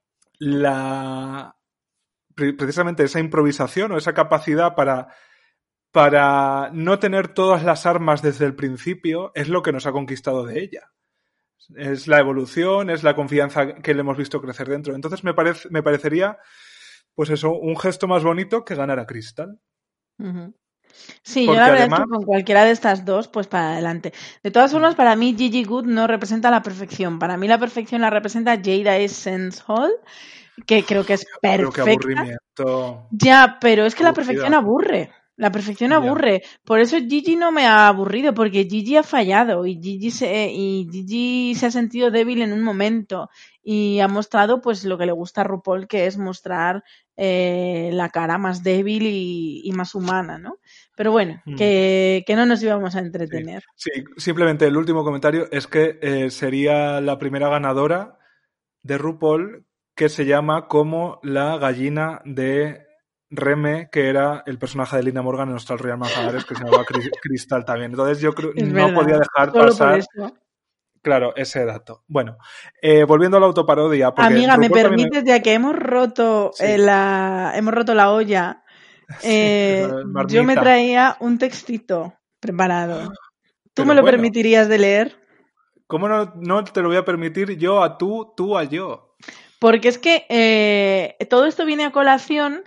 B: precisamente esa improvisación o esa capacidad para no tener todas las armas desde el principio es lo que nos ha conquistado de ella. Es la evolución, es la confianza que le hemos visto crecer dentro. Entonces me parecería, pues eso, un gesto más bonito que ganar a Crystal.
C: Uh-huh. Sí, yo
B: Porque
C: la verdad
B: además...
C: es que con cualquiera de estas dos, pues para adelante. De todas formas, para mí Gigi Good no representa la perfección. Para mí la perfección la representa Jada Essence Hall, que creo que es
B: Pero qué
C: perfecta.
B: aburrimiento.
C: Ya, pero es que la perfección
B: Aburrida.
C: aburre. La perfección
B: Ya.
C: aburre. Por eso Gigi no me ha aburrido, porque Gigi ha fallado y Gigi se ha sentido débil en un momento y ha mostrado pues lo que le gusta a RuPaul, que es mostrar la cara más débil y más humana, ¿no? Pero bueno, que no nos íbamos a entretener.
B: Sí, simplemente el último comentario es que sería la primera ganadora de RuPaul que se llama como la gallina de Reme, que era el personaje de Lina Morgan en Austral Real Manzanares, que se llamaba Crystal también. Entonces yo creo
C: Es
B: no
C: verdad,
B: podía dejar
C: solo por
B: pasar
C: eso.
B: Claro, ese dato. Bueno, volviendo a la autoparodia. Porque
C: Amiga, ¿me
B: RuPaul también...
C: permites, ya que hemos roto,
B: Sí,
C: hemos roto la olla?
B: sí, la
C: Yo me
B: marmita.
C: traía un textito preparado. ¿Tú me
B: Pero
C: lo
B: bueno,
C: permitirías de leer?
B: ¿cómo no te lo voy a permitir yo a tú a yo?
C: Porque es que todo esto viene a colación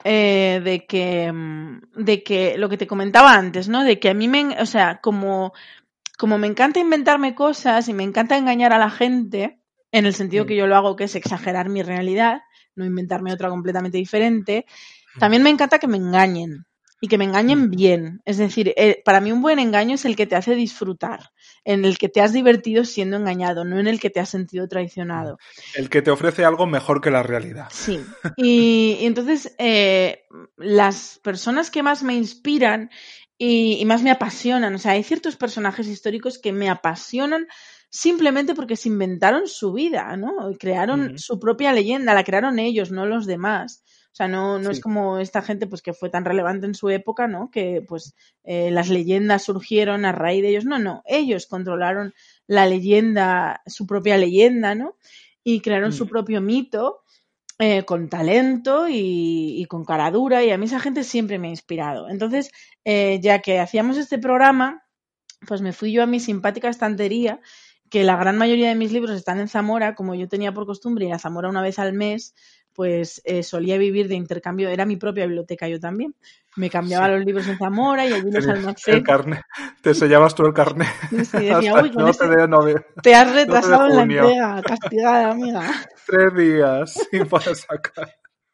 C: de que lo que te comentaba antes, ¿no? De que a mí o sea, como me encanta inventarme cosas y me encanta engañar a la gente, en el sentido que yo lo hago, que es exagerar mi realidad, no inventarme otra completamente diferente, también me encanta que me engañen y que me engañen bien. Es decir, para mí un buen engaño es el que te hace disfrutar, en el que te has divertido siendo engañado, no en el que te has sentido traicionado.
B: El que te ofrece algo mejor que la realidad.
C: Sí. Y entonces, las personas que más me inspiran y más me apasionan, o sea, hay ciertos personajes históricos que me apasionan simplemente porque se inventaron su vida, ¿no? Y crearon
B: Ujú.
C: su propia leyenda, la crearon ellos, no los demás. O sea, no es
B: Sí.
C: como esta gente pues que fue tan relevante en su época, ¿no? Que pues las leyendas surgieron a raíz de ellos. No, ellos controlaron la leyenda, su propia leyenda, ¿no? Y crearon su propio mito con talento y con cara dura, y a mí esa gente siempre me ha inspirado. Entonces, ya que hacíamos este programa, pues me fui yo a mi simpática estantería, que la gran mayoría de mis libros están en Zamora, como yo tenía por costumbre ir a Zamora una vez al mes, pues solía vivir de intercambio, era mi propia biblioteca yo también. Me cambiaba
B: Sí.
C: los libros en Zamora y allí los
B: Tenías el
C: almacené.
B: carnet, te sellabas tú el carnet
C: Y sí, decía,
B: hasta
C: uy,
B: el
C: con este
B: 12
C: te has
B: 12 de
C: retrasado en la
B: junio.
C: entrega, castigada, amiga.
B: 3 días sin poder sacar.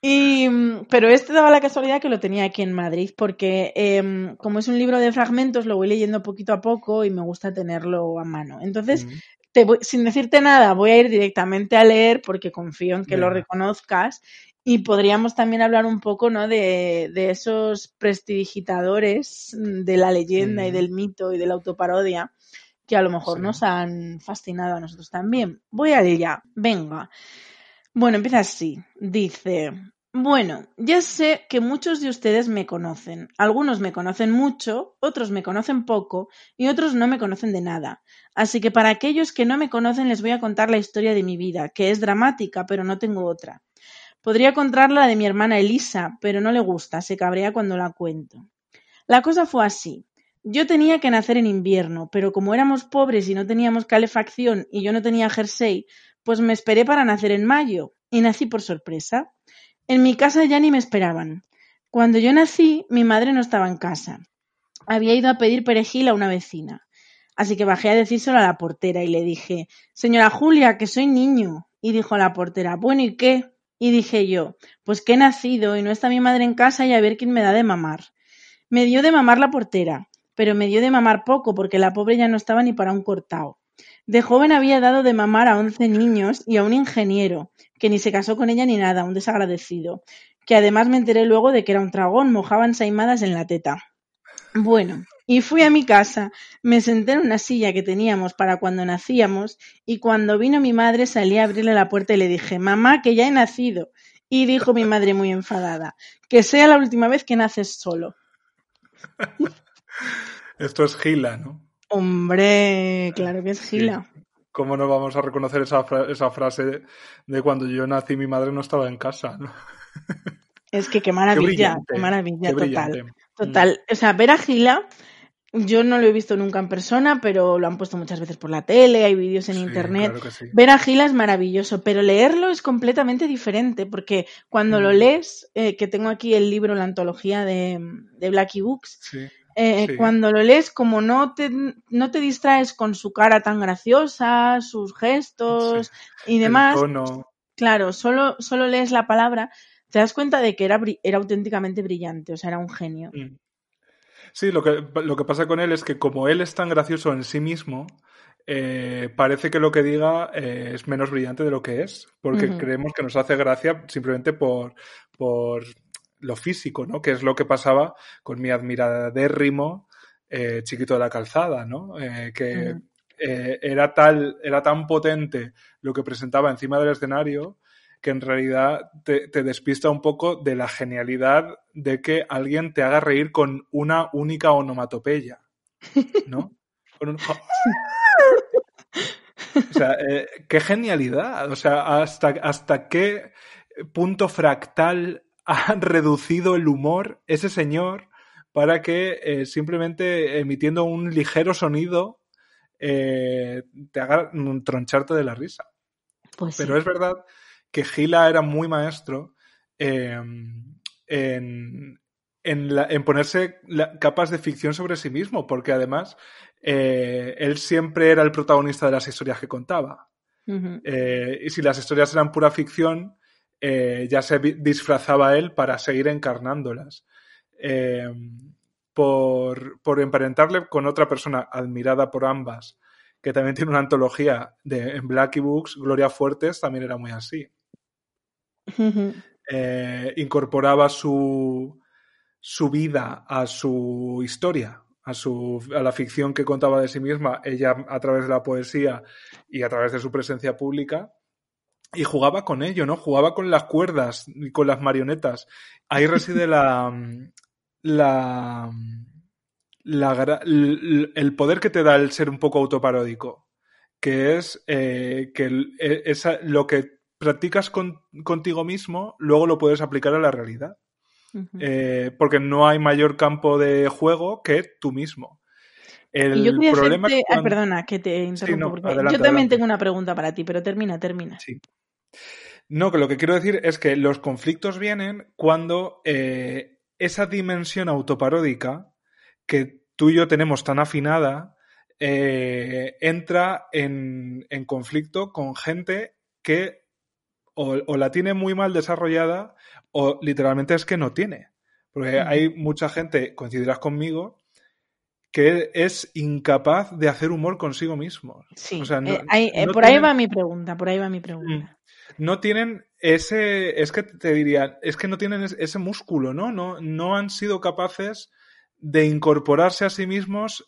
C: Pero este daba la casualidad que lo tenía aquí en Madrid, porque como es un libro de fragmentos, lo voy leyendo poquito a poco y me gusta tenerlo a mano. Entonces,
B: Mm,
C: sin decirte nada, voy a ir directamente a leer porque confío en que lo
B: venga.
C: reconozcas, y podríamos también hablar un poco, ¿no? de esos prestidigitadores de la leyenda y
B: Mm,
C: del mito y de la autoparodia que a lo mejor
B: sí.
C: nos han fascinado a nosotros también. Voy a ella, venga. Bueno, empieza así. Dice, bueno, ya sé que muchos de ustedes me conocen. Algunos me conocen mucho, otros me conocen poco y otros no me conocen de nada. Así que para aquellos que no me conocen les voy a contar la historia de mi vida, que es dramática, pero no tengo otra. Podría contar la de mi hermana Elisa, pero no le gusta, se cabrea cuando la cuento. La cosa fue así. Yo tenía que nacer en invierno, pero como éramos pobres y no teníamos calefacción y yo no tenía jersey, pues me esperé para nacer en mayo, y nací por sorpresa. En mi casa ya ni me esperaban. Cuando yo nací, mi madre no estaba en casa. Había ido a pedir perejil a una vecina. Así que bajé a decírselo a la portera y le dije, señora Julia, que soy niño. Y dijo la portera, bueno, ¿y qué? Y dije yo, pues que he nacido y no está mi madre en casa y a ver quién me da de mamar. Me dio de mamar la portera, pero me dio de mamar poco porque la pobre ya no estaba ni para un cortao. De joven había dado de mamar a 11 niños y a un ingeniero, que ni se casó con ella ni nada, un desagradecido, que además me enteré luego de que era un tragón, mojaba ensaimadas en la teta. Bueno, y fui a mi casa, me senté en una silla que teníamos para cuando nacíamos, y cuando vino mi madre salí a abrirle la puerta y le dije, mamá, que ya he nacido. Y dijo mi madre muy enfadada, que sea la última vez que naces solo.
B: Esto es Gila, ¿no?
C: Hombre, claro que es
B: Sí.
C: Gila.
B: ¿Cómo no vamos a reconocer esa frase de cuando yo nací mi madre no estaba en casa, ¿no?
C: Es que qué
B: Qué
C: maravilla, total.
B: brillante. Mm,
C: Total. O sea, ver a Gila, yo no lo he visto nunca en persona, pero lo han puesto muchas veces por la tele, hay vídeos en
B: sí,
C: internet.
B: claro que sí.
C: Ver a Gila es maravilloso, pero leerlo es completamente diferente, porque cuando lo
B: Mm,
C: lees, que tengo aquí el libro, la antología de Blackie Books,
B: sí, sí,
C: cuando lo lees, como no te distraes con su cara tan graciosa, sus
B: sí.
C: gestos y
B: El
C: demás,
B: tono.
C: claro, solo lees la palabra, te das cuenta de que era auténticamente brillante, o sea, era un genio.
B: Mm. Sí, lo que pasa con él es que como él es tan gracioso en sí mismo, parece que lo que diga es menos brillante de lo que es, porque
C: Ujú,
B: creemos que nos hace gracia simplemente por lo físico, ¿no? Que es lo que pasaba con mi admiradérrimo Chiquito de la Calzada, ¿no? Que
C: ujú.
B: era tan potente lo que presentaba encima del escenario que en realidad te despista un poco de la genialidad de que alguien te haga reír con una única onomatopeya, ¿no? Con un O sea, qué genialidad. O sea, hasta qué punto fractal ha reducido el humor ese señor para que simplemente emitiendo un ligero sonido te haga troncharte de la risa.
C: Pues
B: Pero
C: sí.
B: es verdad que Gila era muy maestro en ponerse capas de ficción sobre sí mismo, porque además él siempre era el protagonista de las historias que contaba.
C: Uh-huh.
B: Y si las historias eran pura ficción, ya se disfrazaba él para seguir encarnándolas. Por emparentarle con otra persona admirada por ambas, que también tiene una antología en Blackie Books, Gloria Fuertes, también era muy así.
C: Uh-huh.
B: Incorporaba su vida a su historia, a la ficción que contaba de sí misma, ella a través de la poesía y a través de su presencia pública, y jugaba con ello, ¿no? Jugaba con las cuerdas y con las marionetas. Ahí reside el poder que te da el ser un poco autoparódico, que es lo que practicas contigo mismo, luego lo puedes aplicar a la realidad.
C: Uh-huh.
B: Porque no hay mayor campo de juego que tú mismo.
C: Y yo quería
B: problema
C: hacerte...
B: es cuando...
C: perdona, que te interrumpo,
B: Sí, no,
C: porque
B: adelante,
C: yo también
B: adelante.
C: tengo una pregunta para ti, pero termina.
B: Sí. No, que lo que quiero decir es que los conflictos vienen cuando esa dimensión autoparódica que tú y yo tenemos tan afinada entra en conflicto con gente que o la tiene muy mal desarrollada o literalmente es que no tiene. Porque hay mucha gente, coincidirás conmigo, que es incapaz de hacer humor consigo mismo.
C: Sí,
B: O sea, no
C: por
B: tienen,
C: ahí va mi pregunta,
B: no tienen ese, es que te diría, es que no tienen ese músculo, ¿no? No han sido capaces de incorporarse a sí mismos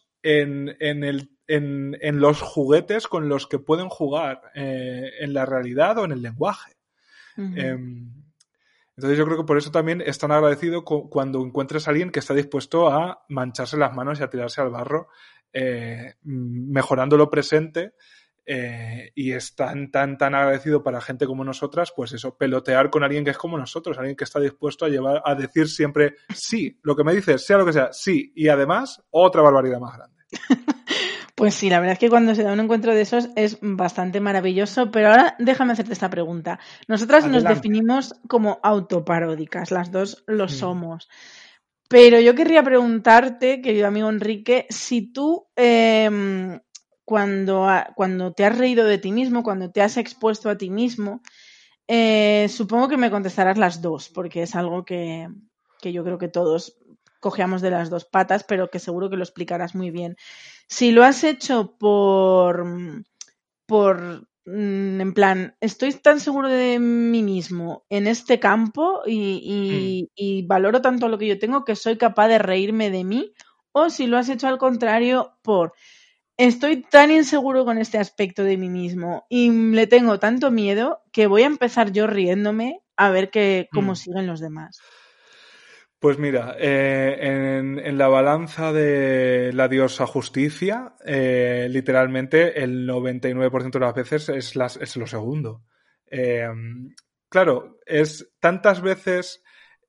B: en los juguetes con los que pueden jugar en la realidad o en el lenguaje.
C: Uh-huh.
B: Entonces yo creo que por eso también es tan agradecido cuando encuentres a alguien que está dispuesto a mancharse las manos y a tirarse al barro, mejorando lo presente, y es tan agradecido para gente como nosotras, pues eso, pelotear con alguien que es como nosotros, alguien que está dispuesto a decir siempre sí, lo que me dices, sea lo que sea, sí, y además otra barbaridad más grande.
C: Pues sí, la verdad es que cuando se da un encuentro de esos es bastante maravilloso, pero ahora déjame hacerte esta pregunta. Nosotras
B: Adelante.
C: nos definimos como autoparódicas, las dos lo somos. Pero yo querría preguntarte, querido amigo Enrique, si tú cuando te has reído de ti mismo, cuando te has expuesto a ti mismo, supongo que me contestarás las dos, porque es algo que yo creo que todos cojeamos de las dos patas, pero que seguro que lo explicarás muy bien. Si lo has hecho en plan, estoy tan seguro de mí mismo en este campo y valoro tanto lo que yo tengo que soy capaz de reírme de mí, o si lo has hecho al contrario estoy tan inseguro con este aspecto de mí mismo y le tengo tanto miedo que voy a empezar yo riéndome a ver cómo siguen los demás.
B: Pues mira, en la balanza de la diosa justicia, literalmente el 99% de las veces es lo segundo. Claro, es tantas veces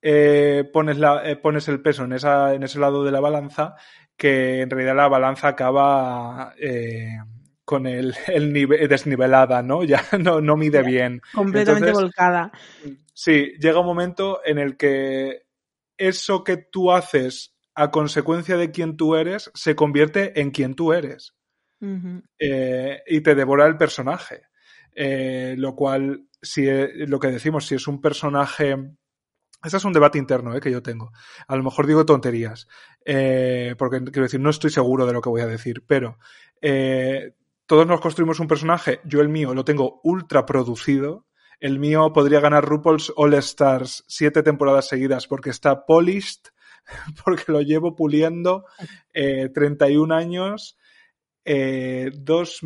B: pones el peso en ese lado de la balanza que en realidad la balanza acaba con el nivel desnivelada, ¿no? Ya no mide bien.
C: Completamente
B: Entonces,
C: volcada.
B: sí, llega un momento en el que eso que tú haces a consecuencia de quién tú eres se convierte en quien tú eres.
C: Uh-huh.
B: Y te devora el personaje. Lo cual, lo que decimos, si es un personaje... Este es un debate interno que yo tengo. A lo mejor digo tonterías, porque quiero decir, no estoy seguro de lo que voy a decir, pero todos nos construimos un personaje. Yo el mío lo tengo ultra producido. El mío podría ganar RuPaul's All Stars 7 temporadas seguidas porque está polished, porque lo llevo puliendo 31 años, 3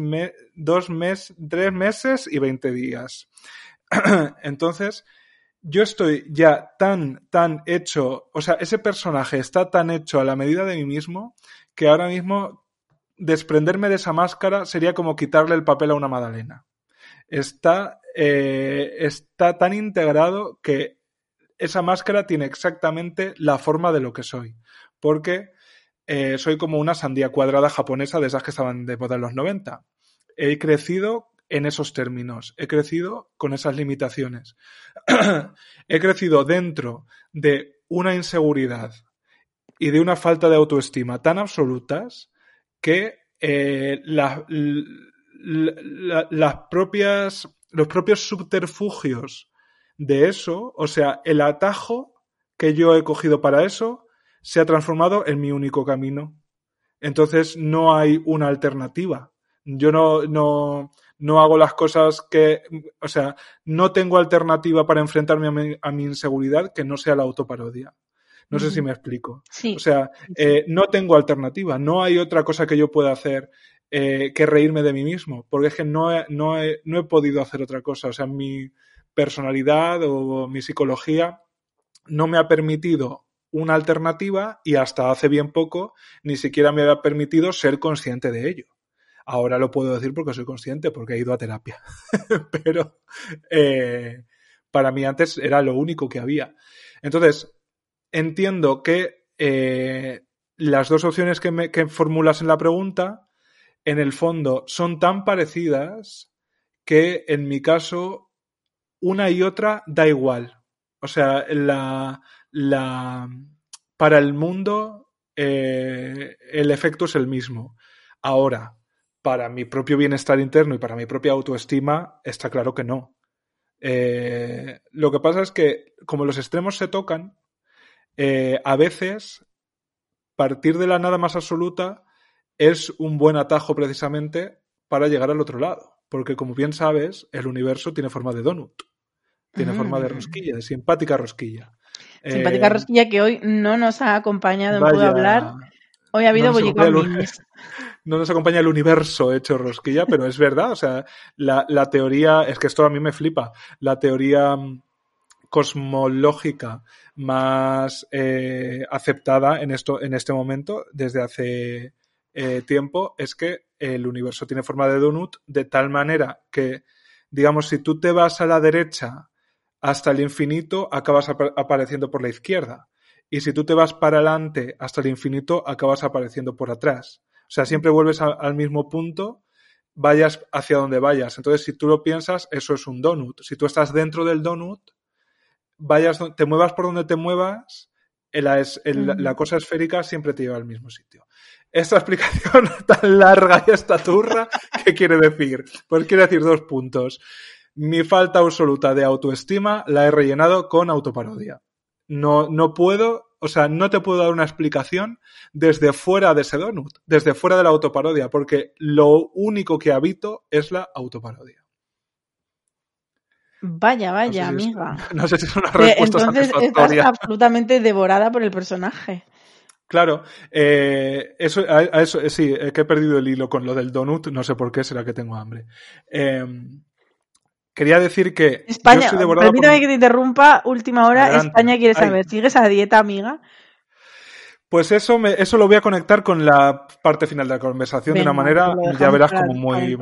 B: meses y 20 días. Entonces, yo estoy ya tan hecho, o sea, ese personaje está tan hecho a la medida de mí mismo que ahora mismo desprenderme de esa máscara sería como quitarle el papel a una magdalena. Está tan integrado que esa máscara tiene exactamente la forma de lo que soy. Porque soy como una sandía cuadrada japonesa de esas que estaban de moda en los 90. He crecido en esos términos. He crecido con esas limitaciones. He crecido dentro de una inseguridad y de una falta de autoestima tan absolutas que los propios subterfugios de eso, o sea, el atajo que yo he cogido para eso, se ha transformado en mi único camino. Entonces no hay una alternativa. Yo no hago las cosas que... O sea, no tengo alternativa para enfrentarme a mi inseguridad que no sea la autoparodia. No sé si me explico.
C: Sí.
B: O sea, no tengo alternativa. No hay otra cosa que yo pueda hacer que reírme de mí mismo. Porque es que no he podido hacer otra cosa. O sea, mi personalidad o mi psicología no me ha permitido una alternativa y hasta hace bien poco ni siquiera me había permitido ser consciente de ello. Ahora lo puedo decir porque soy consciente, porque he ido a terapia. Pero para mí antes era lo único que había. Entonces, entiendo que las dos opciones que formulas en la pregunta, en el fondo, son tan parecidas que en mi caso una y otra da igual. O sea, para el mundo el efecto es el mismo. Ahora, para mi propio bienestar interno y para mi propia autoestima, está claro que no. Lo que pasa es que, como los extremos se tocan, a veces partir de la nada más absoluta es un buen atajo precisamente para llegar al otro lado. Porque, como bien sabes, el universo tiene forma de donut. Tiene forma de rosquilla, de simpática rosquilla.
C: Simpática rosquilla que hoy no nos ha acompañado en Puedo Hablar. Hoy ha habido bollicón.
B: No nos acompaña el universo hecho rosquilla, pero es verdad. O sea, la teoría, es que esto a mí me flipa. La teoría cosmológica más aceptada en este momento, desde hace tiempo, es que el universo tiene forma de donut de tal manera que, digamos, si tú te vas a la derecha hasta el infinito, acabas apareciendo por la izquierda. Y si tú te vas para adelante hasta el infinito, acabas apareciendo por atrás. O sea, siempre vuelves al mismo punto, vayas hacia donde vayas. Entonces, si tú lo piensas, eso es un donut. Si tú estás dentro del donut, te muevas por donde te muevas, la cosa esférica siempre te lleva al mismo sitio. Esta explicación tan larga y esta turra, ¿qué quiere decir? Pues quiere decir 2 puntos. Mi falta absoluta de autoestima la he rellenado con autoparodia. No puedo, o sea, no te puedo dar una explicación desde fuera de ese donut, desde fuera de la autoparodia, porque lo único que habito es la autoparodia.
C: Vaya, amiga.
B: No sé si es una respuesta satisfactoria.
C: Entonces estás absolutamente devorada por el personaje.
B: Claro, eso sí, que he perdido el hilo con lo del donut, no sé por qué, será que tengo hambre. Quería decir que
C: España,
B: yo estoy devorado
C: permítame que te interrumpa, última hora.
B: Adelante.
C: España quiere saber, ¿sigues a dieta, amiga?
B: Pues eso lo voy a conectar con la parte final de la conversación. Venga, de una manera, ya verás como muy...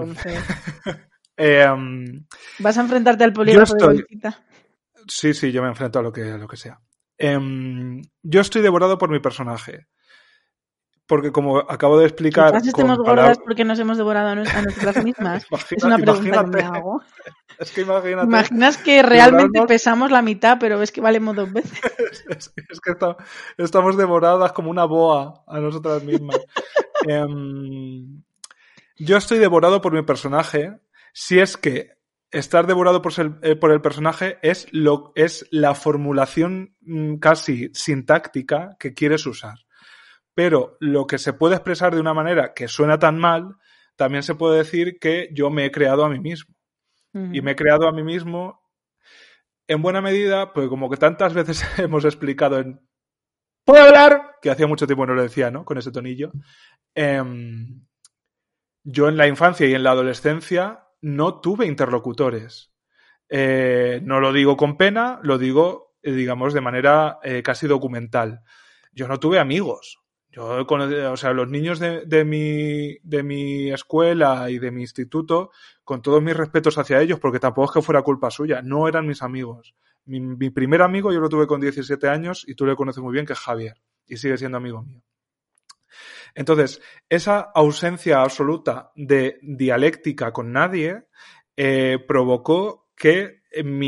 C: ¿Vas a enfrentarte al polígrafo de bolsita?
B: Sí, yo me enfrento a lo que sea. Yo estoy devorado por mi personaje. Porque como acabo de explicar...
C: Quizás estemos gordas porque nos hemos devorado a nosotras mismas. Es una pregunta que me hago.
B: Es que imagínate.
C: ¿Imaginas que realmente pesamos la mitad, pero ves que valemos 2 veces?
B: Es que estamos devoradas como una boa a nosotras mismas. Yo estoy devorado por mi personaje. Si es que estar devorado por el personaje es la formulación casi sintáctica que quieres usar. Pero lo que se puede expresar de una manera que suena tan mal, también se puede decir que yo me he creado a mí mismo. Uh-huh. Y me he creado a mí mismo en buena medida, pues como que tantas veces hemos explicado en ¿Puedo hablar? Que hacía mucho tiempo no lo decía, ¿no? Con ese tonillo. Yo en la infancia y en la adolescencia no tuve interlocutores. No lo digo con pena, lo digo, digamos, de manera casi documental. Yo no tuve amigos. O sea, los niños de mi escuela y de mi instituto, con todos mis respetos hacia ellos, porque tampoco es que fuera culpa suya, no eran mis amigos. Mi primer amigo yo lo tuve con 17 años y tú le conoces muy bien, que es Javier, y sigue siendo amigo mío. Entonces, esa ausencia absoluta de dialéctica con nadie provocó que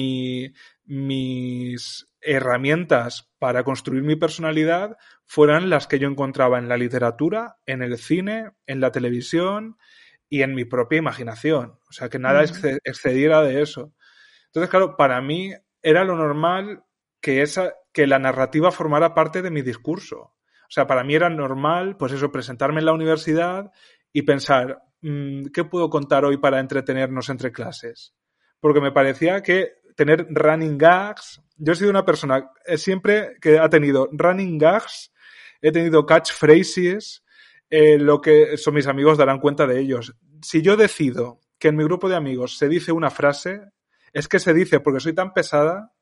B: mis herramientas para construir mi personalidad fueran las que yo encontraba en la literatura, en el cine, en la televisión y en mi propia imaginación. O sea, que nada excediera de eso. Entonces, claro, para mí era lo normal que la narrativa formara parte de mi discurso. O sea, para mí era normal, pues eso, presentarme en la universidad y pensar, ¿qué puedo contar hoy para entretenernos entre clases? Porque me parecía que tener running gags... Yo he sido una persona siempre que ha tenido running gags, he tenido catchphrases, lo que son mis amigos darán cuenta de ellos. Si yo decido que en mi grupo de amigos se dice una frase, es que se dice porque soy tan pesada,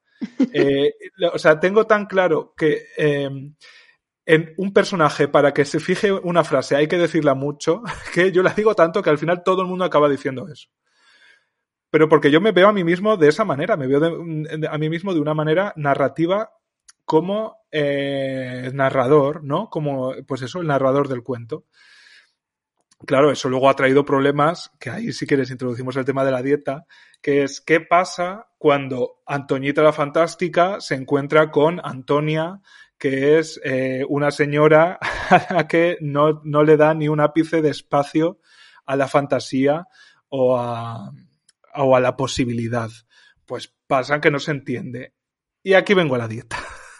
B: o sea, tengo tan claro que en un personaje para que se fije una frase hay que decirla mucho, que yo la digo tanto que al final todo el mundo acaba diciendo eso. Pero porque yo me veo a mí mismo de esa manera, me veo a mí mismo de una manera narrativa como narrador, ¿no? Como, pues eso, el narrador del cuento. Claro, eso luego ha traído problemas, que ahí si quieres introducimos el tema de la dieta, que es qué pasa cuando Antoñita la Fantástica se encuentra con Antonia, que es una señora a la que no le da ni un ápice de espacio a la fantasía o a la posibilidad. Pues pasa que no se entiende. Y aquí vengo a la dieta.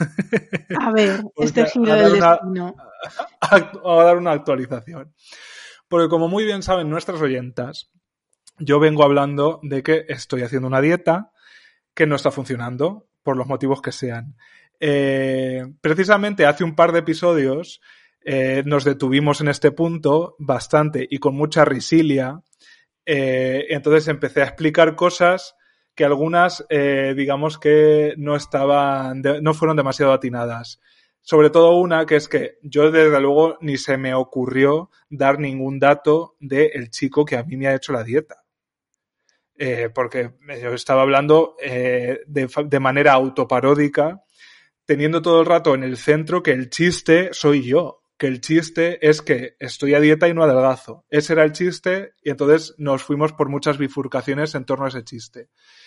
C: A ver, este giro del destino.
B: A dar una actualización. Porque como muy bien saben nuestras oyentas, yo vengo hablando de que estoy haciendo una dieta que no está funcionando, por los motivos que sean. Precisamente hace un par de episodios nos detuvimos en este punto bastante y con mucha risilia. Entonces empecé a explicar cosas que algunas, digamos que no fueron demasiado atinadas. Sobre todo una, que es que yo desde luego ni se me ocurrió dar ningún dato del chico que a mí me ha hecho la dieta. Porque yo estaba hablando de manera autoparódica, teniendo todo el rato en el centro que el chiste soy yo. Que el chiste es que estoy a dieta y no adelgazo. Ese era el chiste y entonces nos fuimos por muchas bifurcaciones en torno a ese chiste.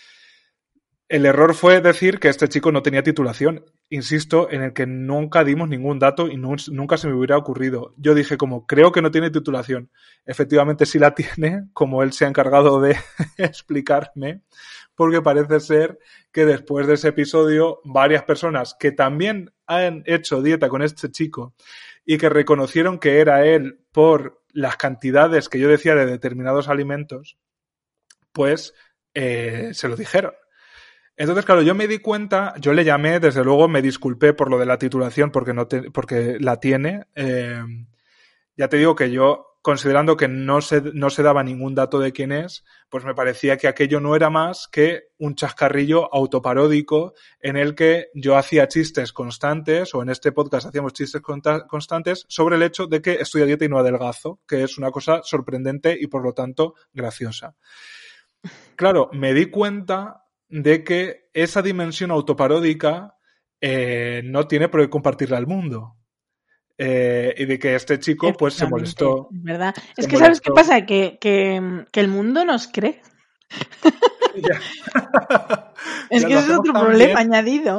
B: El error fue decir que este chico no tenía titulación. Insisto, en el que nunca dimos ningún dato y nunca se me hubiera ocurrido. Yo dije como, creo que no tiene titulación. Efectivamente sí la tiene, como él se ha encargado de explicarme, porque parece ser que después de ese episodio varias personas que también han hecho dieta con este chico y que reconocieron que era él por las cantidades que yo decía de determinados alimentos, pues se lo dijeron. Entonces, claro, yo me di cuenta, yo le llamé, desde luego me disculpé por lo de la titulación porque la tiene. Ya te digo que yo, considerando que no se daba ningún dato de quién es, pues me parecía que aquello no era más que un chascarrillo autoparódico en el que yo hacía chistes constantes, o en este podcast hacíamos chistes constantes, sobre el hecho de que estoy a dieta y no adelgazo, que es una cosa sorprendente y por lo tanto graciosa. Claro, me di cuenta de que esa dimensión autoparódica no tiene por qué compartirla al mundo. Y de que este chico pues se molestó.
C: ¿Verdad? Es que ¿sabes qué pasa? Que el mundo nos cree. Es que ese es otro problema añadido.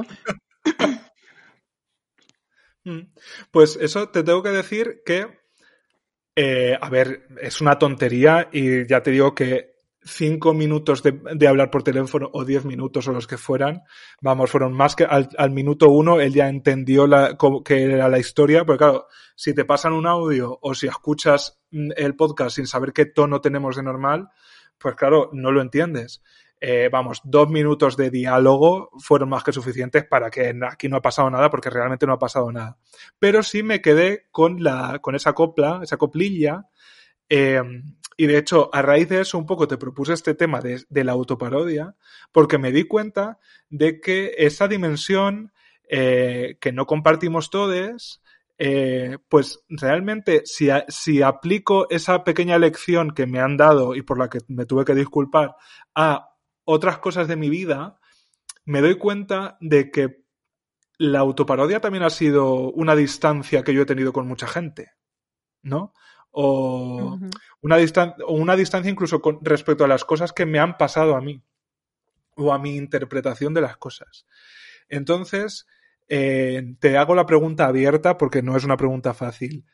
B: Pues eso te tengo que decir que a ver, es una tontería y ya te digo que 5 minutos de hablar por teléfono o 10 minutos o los que fueran, vamos, fueron más que al minuto 1 él ya entendió que era la historia, porque claro, si te pasan un audio o si escuchas el podcast sin saber qué tono tenemos de normal, pues claro, no lo entiendes. Vamos, 2 minutos de diálogo fueron más que suficientes para que aquí no ha pasado nada, porque realmente no ha pasado nada. Pero sí me quedé con esa coplilla, y de hecho, a raíz de eso un poco te propuse este tema de la autoparodia, porque me di cuenta de que esa dimensión que no compartimos todos, pues realmente si aplico esa pequeña lección que me han dado y por la que me tuve que disculpar a otras cosas de mi vida, me doy cuenta de que la autoparodia también ha sido una distancia que yo he tenido con mucha gente, ¿no? O
C: Ujú.
B: una distancia incluso respecto a las cosas que me han pasado a mí o a mi interpretación de las cosas. Entonces, te hago la pregunta abierta porque no es una pregunta fácil.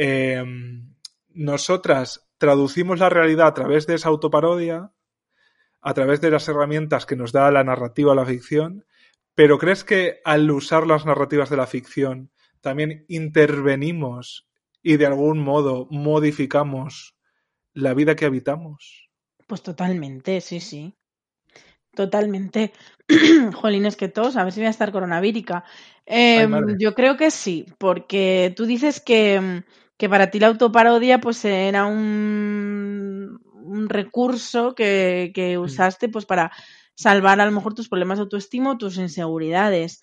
B: Nosotras traducimos la realidad a través de esa autoparodia, a través de las herramientas que nos da la narrativa o la ficción, pero ¿crees que al usar las narrativas de la ficción también intervenimos y de algún modo modificamos la vida que habitamos?
C: Pues totalmente, sí, sí. Totalmente. Jolines, que tos, a ver si voy a estar coronavírica.
B: Ay, madre.
C: Yo creo que sí, porque tú dices que para ti la autoparodia pues era un recurso que usaste pues para salvar a lo mejor tus problemas de autoestima o tus inseguridades.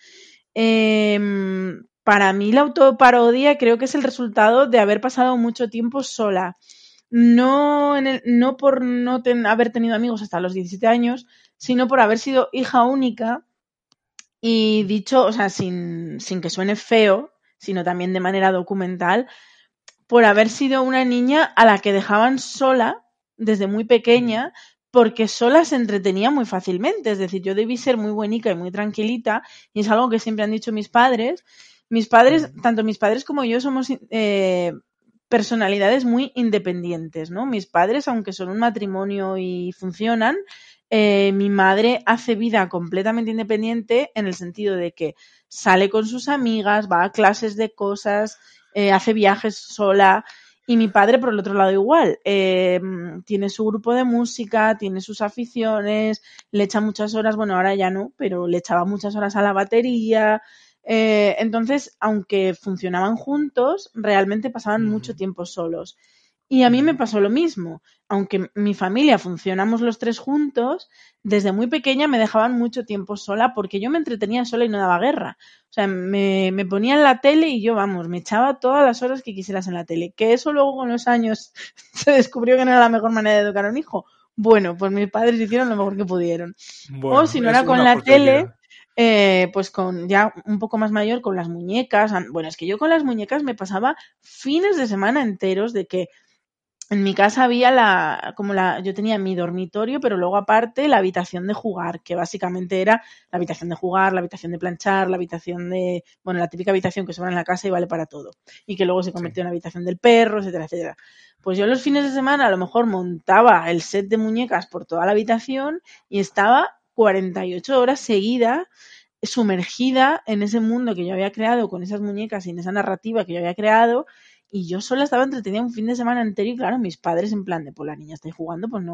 C: Para mí la autoparodia creo que es el resultado de haber pasado mucho tiempo sola. No por no haber tenido amigos hasta los 17 años, sino por haber sido hija única y dicho, o sea, sin que suene feo, sino también de manera documental, por haber sido una niña a la que dejaban sola desde muy pequeña, porque sola se entretenía muy fácilmente. Es decir, yo debí ser muy buenica y muy tranquilita, y es algo que siempre han dicho mis padres. Mis padres, tanto mis padres como yo somos personalidades muy independientes, ¿no? Mis padres, aunque son un matrimonio y funcionan, mi madre hace vida completamente independiente en el sentido de que sale con sus amigas, va a clases de cosas, hace viajes sola. Y mi padre, por el otro lado, igual. Tiene su grupo de música, tiene sus aficiones, le echa muchas horas, bueno, ahora ya no, pero le echaba muchas horas a la batería. Entonces, aunque funcionaban juntos, realmente pasaban mucho tiempo solos. Y a mí me pasó lo mismo. Aunque mi familia funcionamos los tres juntos, desde muy pequeña me dejaban mucho tiempo sola porque yo me entretenía sola y no daba guerra. O sea, me ponía en la tele y yo, vamos, me echaba todas las horas que quisieras en la tele. Que eso luego con los años se descubrió que no era la mejor manera de educar a un hijo. Bueno, pues mis padres hicieron lo mejor que pudieron. O si
B: Bueno,
C: no
B: es
C: era con
B: una
C: la tele,
B: posibilidad.
C: pues con ya un poco más mayor, con las muñecas. Bueno, es que yo con las muñecas me pasaba fines de semana enteros de que en mi casa había yo tenía mi dormitorio, pero luego aparte la habitación de jugar, que básicamente era la habitación de jugar, la habitación de planchar, la habitación bueno, la típica habitación que sobra en la casa y vale para todo. Y que luego se
B: Sí.
C: convirtió en la habitación del perro, etcétera, etcétera. Pues yo los fines de semana a lo mejor montaba el set de muñecas por toda la habitación y estaba 48 horas seguidas sumergida en ese mundo que yo había creado con esas muñecas y en esa narrativa que yo había creado y yo sola estaba entretenida un fin de semana entero y claro, mis padres en plan de, pues la niña está ahí jugando, pues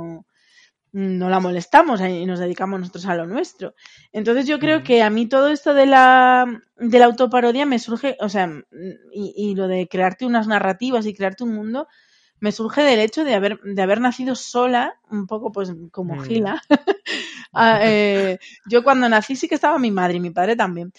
C: no la molestamos y nos dedicamos nosotros a lo nuestro. Entonces yo creo que a mí todo esto de la autoparodia me surge, o sea, y lo de crearte unas narrativas y crearte un mundo, me surge del hecho de haber nacido sola, un poco pues como Gila. Yo cuando nací sí que estaba mi madre y mi padre también,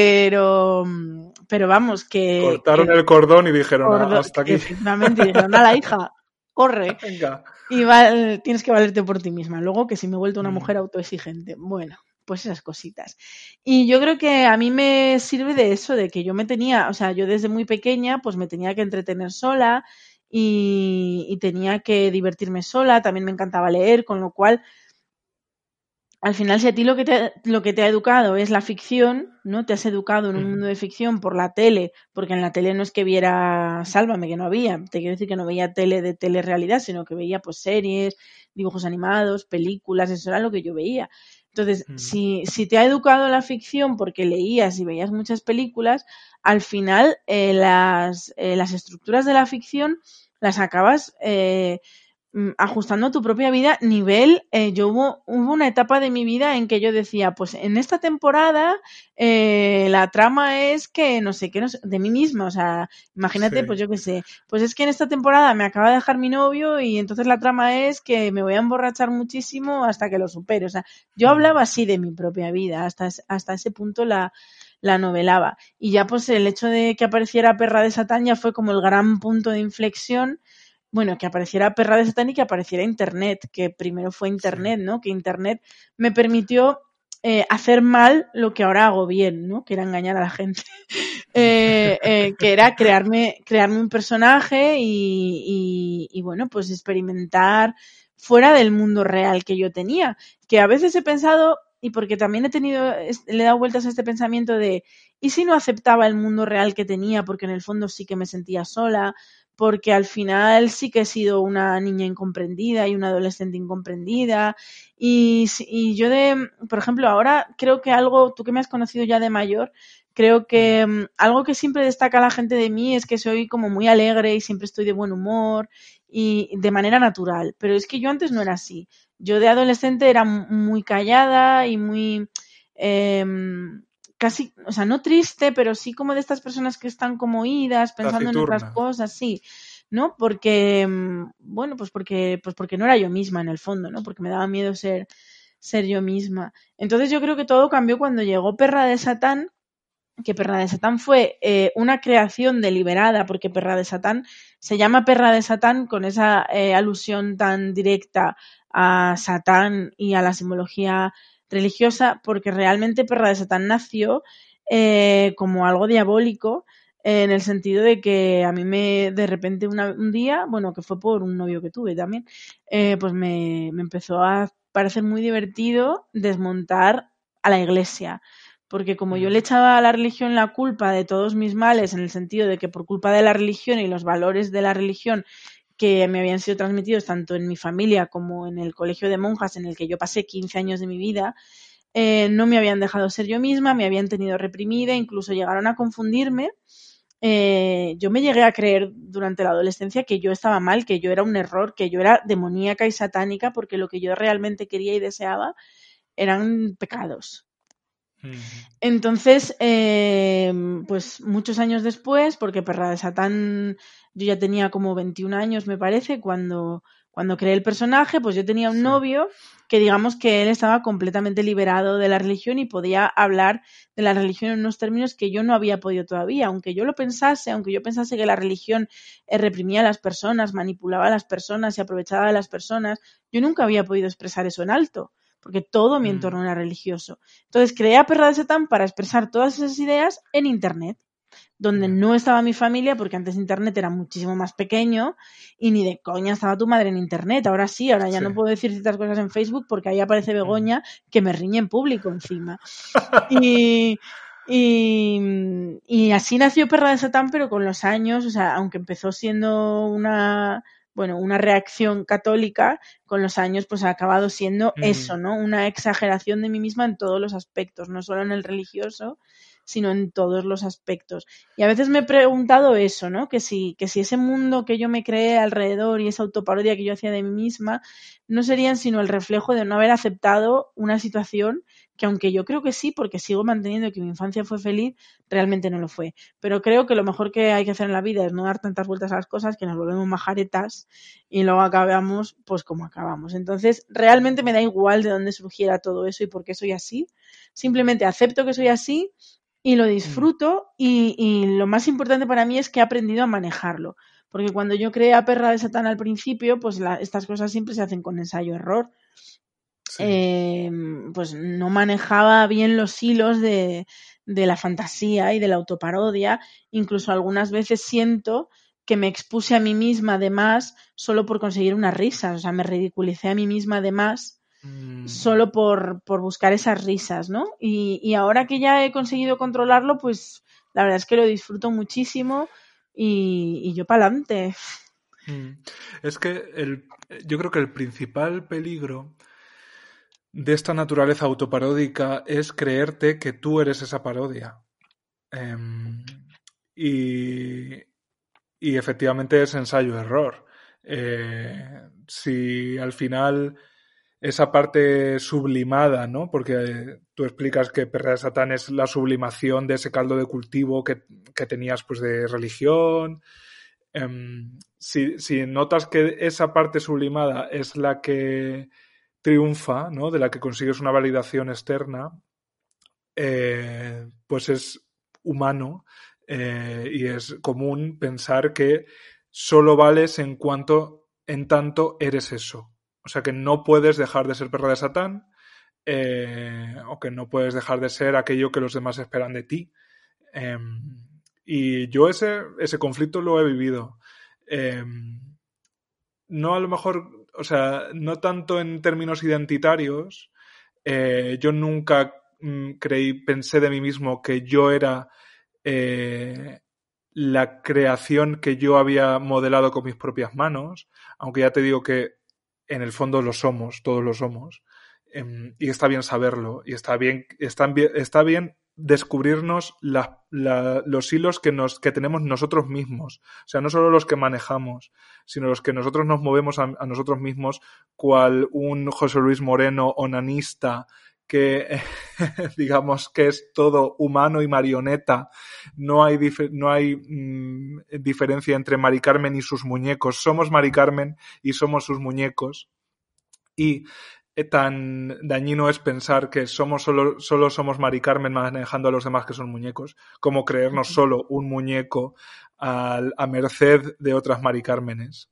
C: pero vamos,
B: Cortaron el cordón y dijeron, hasta aquí.
C: efectivamente, y dijeron, a la hija, corre,
B: Venga.
C: y tienes que valerte por ti misma. Luego que si me he vuelto una mujer autoexigente. Bueno, pues esas cositas. Y yo creo que a mí me sirve de eso, de que yo o sea, yo desde muy pequeña pues me tenía que entretener sola y tenía que divertirme sola, también me encantaba leer, con lo cual al final, si a ti lo que te ha educado es la ficción, ¿no? Te has educado en un mundo de ficción por la tele, porque en la tele no es que viera Sálvame, que no había, te quiero decir que no veía tele de telerrealidad, sino que veía pues series, dibujos animados, películas, eso era lo que yo veía. Entonces, si te ha educado la ficción porque leías y veías muchas películas, al final las estructuras de la ficción las acabas ajustando a tu propia vida, hubo una etapa de mi vida en que yo decía, pues en esta temporada la trama es que no sé, de mí misma, o sea, imagínate, pues
B: Sí.
C: yo qué sé, pues es que en esta temporada me acaba de dejar mi novio y entonces la trama es que me voy a emborrachar muchísimo hasta que lo supere, o sea, yo hablaba así de mi propia vida, hasta ese punto la novelaba. Y ya pues el hecho de que apareciera Perra de Satán ya fue como el gran punto de inflexión. Bueno, que apareciera Perra de Satán y que apareciera Internet, que primero fue Internet, ¿no? Que Internet me permitió hacer mal lo que ahora hago bien, ¿no? Que era engañar a la gente. Que era crearme un personaje y bueno, pues experimentar fuera del mundo real que yo tenía. Que a veces he pensado, y porque también le he dado vueltas a este pensamiento de, ¿y si no aceptaba el mundo real que tenía? Porque en el fondo sí que me sentía sola, porque al final sí que he sido una niña incomprendida y una adolescente incomprendida. Y yo por ejemplo, ahora creo que algo, tú que me has conocido ya de mayor, creo que algo que siempre destaca la gente de mí es que soy como muy alegre y siempre estoy de buen humor y de manera natural. Pero es que yo antes no era así. Yo de adolescente era muy callada y muy casi, o sea, no triste, pero sí como de estas personas que están como idas, pensando en otras
B: Taciturna.
C: cosas, sí, ¿no? Porque, bueno, pues porque no era yo misma en el fondo, ¿no? Porque me daba miedo ser yo misma. Entonces yo creo que todo cambió cuando llegó Perra de Satán, que Perra de Satán fue una creación deliberada, porque Perra de Satán se llama Perra de Satán con esa alusión tan directa a Satán y a la simbología religiosa, porque realmente Perra de Satán nació como algo diabólico, en el sentido de que a mí de repente un día, bueno, que fue por un novio que tuve también, pues me empezó a parecer muy divertido desmontar a la iglesia, porque como yo le echaba a la religión la culpa de todos mis males, en el sentido de que por culpa de la religión y los valores de la religión que me habían sido transmitidos tanto en mi familia como en el colegio de monjas en el que yo pasé 15 años de mi vida, no me habían dejado ser yo misma, me habían tenido reprimida, incluso llegaron a confundirme. Yo me llegué a creer durante la adolescencia que yo estaba mal, que yo era un error, que yo era demoníaca y satánica, porque lo que yo realmente quería y deseaba eran pecados. Entonces, pues muchos años después, porque Perra de Satán, yo ya tenía como 21 años, me parece, cuando creé el personaje, pues yo tenía un novio que digamos que él estaba completamente liberado de la religión y podía hablar de la religión en unos términos que yo no había podido todavía. Aunque yo lo pensase, aunque yo pensase que la religión reprimía a las personas, manipulaba a las personas y aprovechaba de las personas, yo nunca había podido expresar eso en alto, porque todo mi entorno era religioso. Entonces creé a Perra de Satán para expresar todas esas ideas en Internet, donde no estaba mi familia, porque antes Internet era muchísimo más pequeño y ni de coña estaba tu madre en Internet. Ahora sí, ahora ya no puedo decir ciertas cosas en Facebook porque ahí aparece Begoña que me riñe en público encima. Y así nació Perra de Satán, pero con los años, o sea, aunque empezó siendo una reacción católica, con los años pues ha acabado siendo eso, ¿no? Una exageración de mí misma en todos los aspectos, no solo en el religioso, sino en todos los aspectos. Y a veces me he preguntado eso, ¿no? Que si ese mundo que yo me creé alrededor y esa autoparodia que yo hacía de mí misma no serían sino el reflejo de no haber aceptado una situación que, aunque yo creo que sí, porque sigo manteniendo que mi infancia fue feliz, realmente no lo fue. Pero creo que lo mejor que hay que hacer en la vida es no dar tantas vueltas a las cosas, que nos volvemos majaretas y luego acabamos pues como acabamos. Entonces, realmente me da igual de dónde surgiera todo eso y por qué soy así. Simplemente acepto que soy así y lo disfruto y lo más importante para mí es que he aprendido a manejarlo. Porque cuando yo creé a Perra de Satán al principio, pues estas cosas siempre se hacen con ensayo-error. Pues no manejaba bien los hilos de la fantasía y de la autoparodia. Incluso algunas veces siento que me expuse a mí misma de más solo por conseguir unas risas. O sea, me ridiculicé a mí misma de más solo por buscar esas risas, ¿no? Y ahora que ya he conseguido controlarlo, pues la verdad es que lo disfruto muchísimo y yo pa'lante.
B: Es que yo creo que el principal peligro de esta naturaleza autoparódica es creerte que tú eres esa parodia. Y efectivamente es ensayo-error. Si al final esa parte sublimada, ¿no? Porque tú explicas que Perra de Satán es la sublimación de ese caldo de cultivo que tenías pues de religión. Si notas que esa parte sublimada es la que triunfa, ¿no? De la que consigues una validación externa, pues es humano y es común pensar que solo vales en tanto eres eso. O sea que no puedes dejar de ser perra de Satán o que no puedes dejar de ser aquello que los demás esperan de ti. Y yo ese conflicto lo he vivido. No a lo mejor, o sea, no tanto en términos identitarios. Yo nunca pensé de mí mismo que yo era la creación que yo había modelado con mis propias manos, aunque ya te digo que en el fondo lo somos, todos lo somos, y está bien saberlo, y está bien descubrirnos los hilos que tenemos nosotros mismos, o sea, no solo los que manejamos, sino los que nosotros nos movemos a nosotros mismos, cual un José Luis Moreno onanista que digamos que es todo humano y marioneta. No hay diferencia entre Mari Carmen y sus muñecos. Somos Mari Carmen y somos sus muñecos. Y tan dañino es pensar que solo somos Mari Carmen manejando a los demás que son muñecos, como creernos solo un muñeco a merced de otras Mari Cármenes.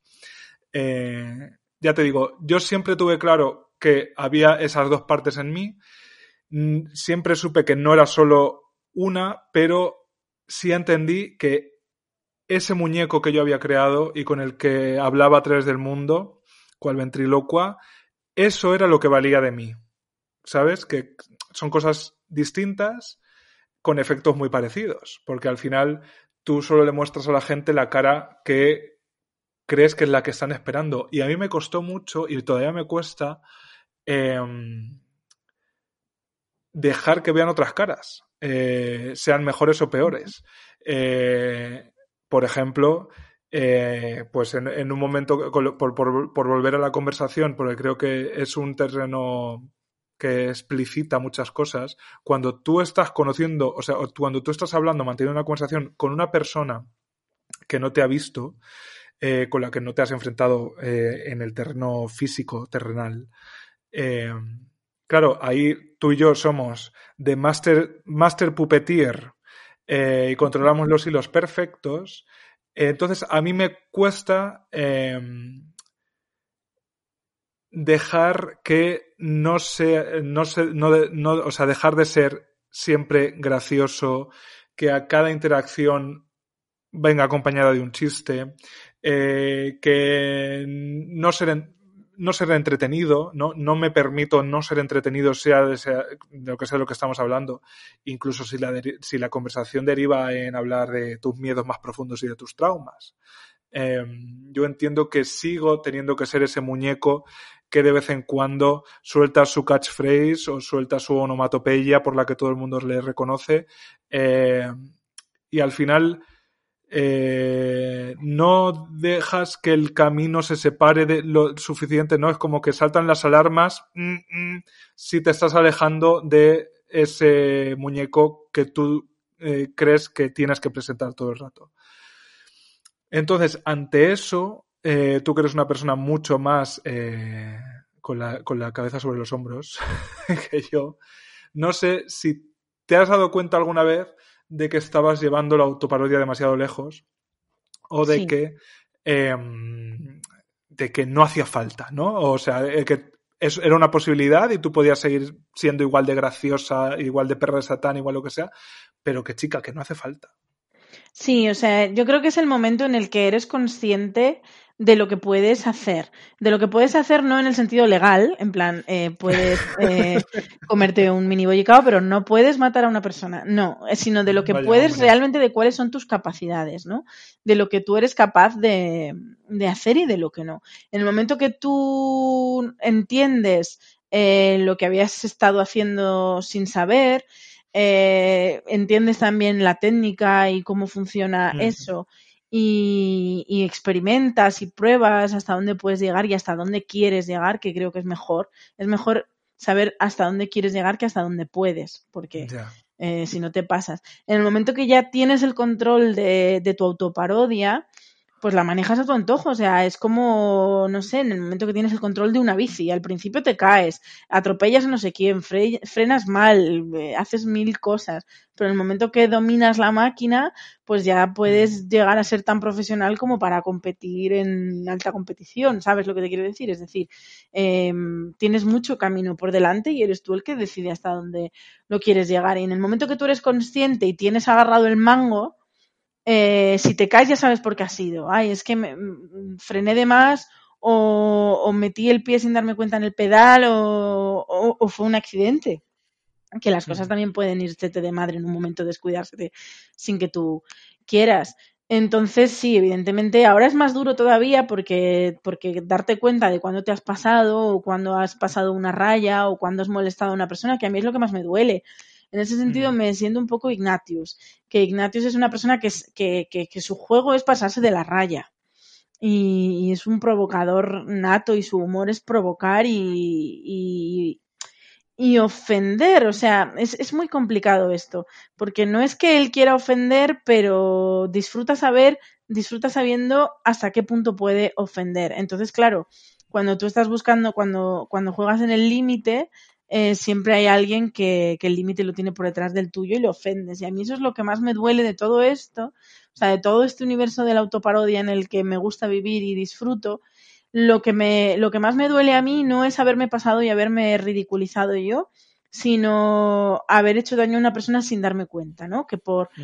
B: Ya te digo, yo siempre tuve claro que había esas dos partes en mí. Siempre supe que no era solo una, pero sí entendí que ese muñeco que yo había creado y con el que hablaba a través del mundo, cual ventrílocua, eso era lo que valía de mí. ¿Sabes? Que son cosas distintas con efectos muy parecidos, porque al final tú solo le muestras a la gente la cara que crees que es la que están esperando. Y a mí me costó mucho, y todavía me cuesta, dejar que vean otras caras, sean mejores o peores. Por ejemplo, pues en un momento, por volver a la conversación, porque creo que es un terreno que explicita muchas cosas, cuando tú estás conociendo, o sea, cuando tú estás hablando, manteniendo una conversación con una persona que no te ha visto, con la que no te has enfrentado en el terreno físico, terrenal, claro, ahí tú y yo somos de master puppeteer y controlamos los hilos perfectos. Entonces, a mí me cuesta dejar que o sea, dejar de ser siempre gracioso, que a cada interacción venga acompañada de un chiste, que no ser entretenido, no me permito no ser entretenido, sea de lo que sea de lo que estamos hablando, incluso si la conversación deriva en hablar de tus miedos más profundos y de tus traumas. Yo entiendo que sigo teniendo que ser ese muñeco que de vez en cuando suelta su catchphrase o suelta su onomatopeya por la que todo el mundo le reconoce, y al final no dejas que el camino se separe de lo suficiente, ¿no? Es como que saltan las alarmas si te estás alejando de ese muñeco que tú crees que tienes que presentar todo el rato. Entonces, ante eso, tú que eres una persona mucho más con la cabeza sobre los hombros que yo, no sé si te has dado cuenta alguna vez de que estabas llevando la autoparodia demasiado lejos o de que no hacía falta, ¿no? O sea, que era una posibilidad y tú podías seguir siendo igual de graciosa, igual de perra de Satán, igual lo que sea, pero que chica, que no hace falta.
C: Sí, o sea, yo creo que es el momento en el que eres consciente de lo que puedes hacer. De lo que puedes hacer no en el sentido legal, en plan, puedes comerte un mini bollicao, pero no puedes matar a una persona. No, sino de lo que puedes realmente, de cuáles son tus capacidades, ¿no? De lo que tú eres capaz de hacer y de lo que no. En el momento que tú entiendes lo que habías estado haciendo sin saber, entiendes también la técnica y cómo funciona eso y experimentas y pruebas hasta dónde puedes llegar y hasta dónde quieres llegar, que creo que es mejor saber hasta dónde quieres llegar que hasta dónde puedes, porque si no te pasas. En el momento que ya tienes el control de tu autoparodia, pues la manejas a tu antojo, o sea, es como, no sé, en el momento que tienes el control de una bici, al principio te caes, atropellas a no sé quién, frenas mal, haces mil cosas, pero en el momento que dominas la máquina, pues ya puedes llegar a ser tan profesional como para competir en alta competición, ¿sabes lo que te quiero decir? Es decir, tienes mucho camino por delante y eres tú el que decide hasta dónde lo quieres llegar. Y en el momento que tú eres consciente y tienes agarrado el mango, si te caes ya sabes por qué ha sido. Ay, es que frené de más o metí el pie sin darme cuenta en el pedal o fue un accidente. Que las cosas también pueden irse de madre en un momento, descuidarse sin que tú quieras. Entonces, sí, evidentemente, ahora es más duro todavía porque darte cuenta de cuándo te has pasado o cuándo has pasado una raya o cuándo has molestado a una persona, que a mí es lo que más me duele. En ese sentido me siento un poco Ignatius, que Ignatius es una persona que su juego es pasarse de la raya y es un provocador nato y su humor es provocar y ofender, o sea, es muy complicado esto, porque no es que él quiera ofender, pero disfruta sabiendo hasta qué punto puede ofender. Entonces, claro, cuando tú estás buscando, cuando juegas en el límite, siempre hay alguien que el límite lo tiene por detrás del tuyo y lo ofendes. Y a mí eso es lo que más me duele de todo esto, o sea, de todo este universo de la autoparodia en el que me gusta vivir y disfruto. Lo que más me duele a mí no es haberme pasado y haberme ridiculizado yo, sino haber hecho daño a una persona sin darme cuenta, ¿no? Que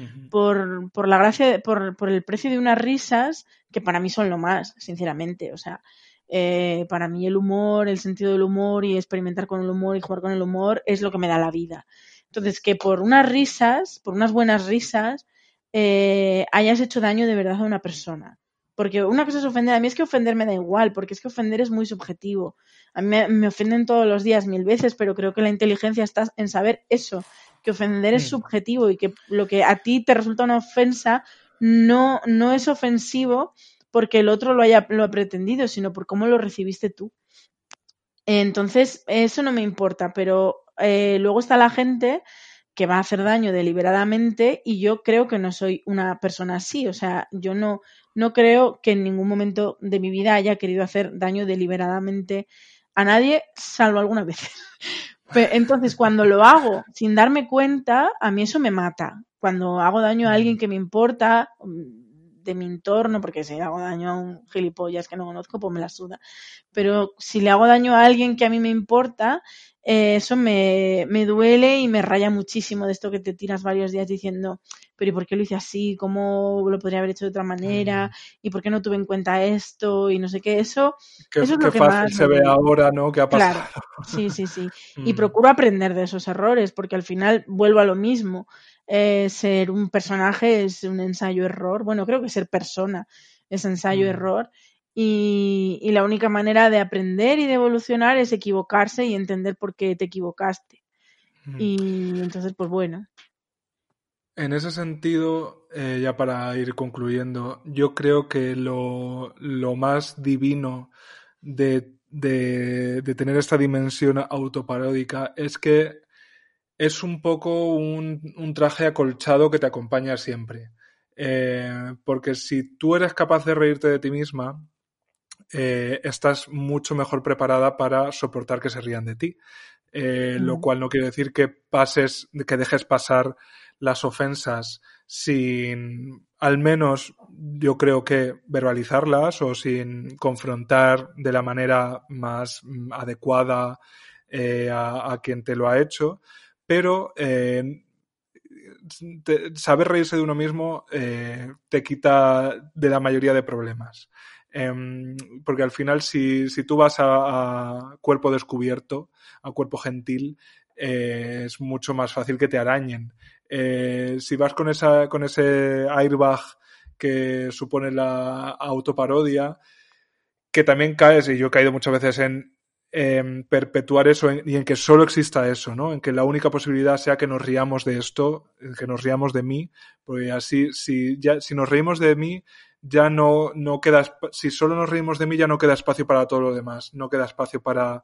C: por la gracia, por el precio de unas risas, que para mí son lo más, sinceramente. O sea, para mí el humor, el sentido del humor y experimentar con el humor y jugar con el humor es lo que me da la vida. Entonces, que por unas risas, por unas buenas risas, hayas hecho daño de verdad a una persona. Porque una cosa es ofender, a mí es que ofender me da igual, porque es que ofender es muy subjetivo. A mí me ofenden todos los días 1000 veces, pero creo que la inteligencia está en saber eso, que ofender es subjetivo y que lo que a ti te resulta una ofensa no es ofensivo porque el otro lo ha pretendido, sino por cómo lo recibiste tú. Entonces, eso no me importa, pero luego está la gente que va a hacer daño deliberadamente y yo creo que no soy una persona así. O sea, yo no creo que en ningún momento de mi vida haya querido hacer daño deliberadamente a nadie, salvo algunas veces. Entonces, cuando lo hago sin darme cuenta, a mí eso me mata. Cuando hago daño a alguien que me importa, de mi entorno, porque si hago daño a un gilipollas que no conozco, pues me la suda. Pero si le hago daño a alguien que a mí me importa, eso me duele y me raya muchísimo de esto que te tiras varios días diciendo, pero ¿y por qué lo hice así? ¿Cómo lo podría haber hecho de otra manera? ¿Y por qué no tuve en cuenta esto? Y no sé qué, eso es lo
B: Qué
C: que
B: fácil
C: más me
B: se ve
C: duele.
B: ahora, ¿no? ¿Qué ha pasado?
C: Claro, sí. Y procuro aprender de esos errores, porque al final vuelvo a lo mismo. Ser un personaje es un ensayo-error. Bueno, creo que ser persona es ensayo-error. Y la única manera de aprender y de evolucionar es equivocarse y entender por qué te equivocaste. Y entonces, pues bueno.
B: En ese sentido, ya para ir concluyendo, yo creo que lo más divino de tener esta dimensión autoparódica es que es un poco un traje acolchado que te acompaña siempre. Porque si tú eres capaz de reírte de ti misma, estás mucho mejor preparada para soportar que se rían de ti. Lo cual no quiere decir que dejes pasar las ofensas sin, al menos yo creo que verbalizarlas o sin confrontar de la manera más adecuada a quien te lo ha hecho, pero saber reírse de uno mismo te quita de la mayoría de problemas. Porque al final si tú vas a cuerpo descubierto, a cuerpo gentil, es mucho más fácil que te arañen. Si vas con ese airbag que supone la autoparodia, que también caes, y yo he caído muchas veces en perpetuar eso y en que solo exista eso, ¿no? En que la única posibilidad sea que nos riamos de esto, que nos riamos de mí, porque así, si nos reímos de mí, ya no queda, si solo nos reímos de mí, ya no queda espacio para todo lo demás, no queda espacio para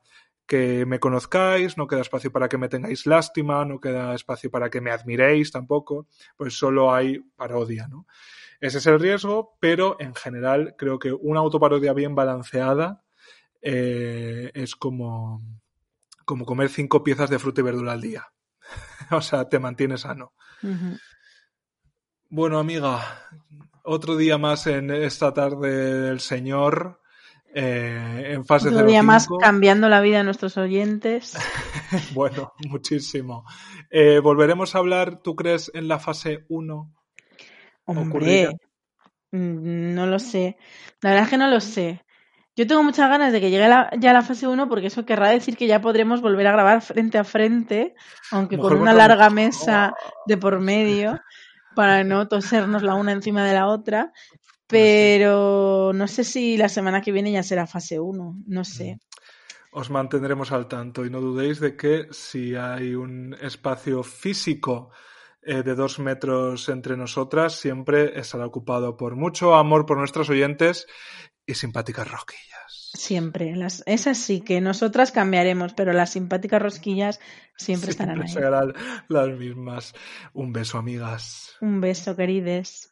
B: que me conozcáis, no queda espacio para que me tengáis lástima, no queda espacio para que me admiréis tampoco, pues solo hay parodia, ¿no? Ese es el riesgo, pero en general creo que una autoparodia bien balanceada es como comer 5 piezas de fruta y verdura al día. O sea, te mantienes sano.
C: Ujú.
B: Bueno, amiga, otro día más en esta tarde del Señor, en fase
C: Otro día más
B: 05.
C: cambiando la vida de nuestros oyentes.
B: Bueno, muchísimo. ¿Volveremos a hablar, tú crees, en la fase 1? ¿Ocurrirá?
C: Hombre, no lo sé. La verdad es que no lo sé. Yo tengo muchas ganas de que llegue ya la fase 1 porque eso querrá decir que ya podremos volver a grabar frente a frente, aunque con
B: Mujer
C: una
B: contra
C: larga
B: mujer.
C: mesa de por
B: Sí,
C: medio, para no tosernos la una encima de la otra.
B: pues sí.
C: Pero no sé si la semana que viene ya será fase 1, no sé.
B: Os mantendremos al tanto y no dudéis de que si hay un espacio físico de 2 metros entre nosotras, siempre estará ocupado por mucho amor por nuestros oyentes y simpáticas rosquillas.
C: Siempre. Esas sí, que nosotras cambiaremos, pero las simpáticas rosquillas siempre estarán
B: Siempre
C: ahí.
B: serán las mismas. Un beso, amigas.
C: Un beso, querides.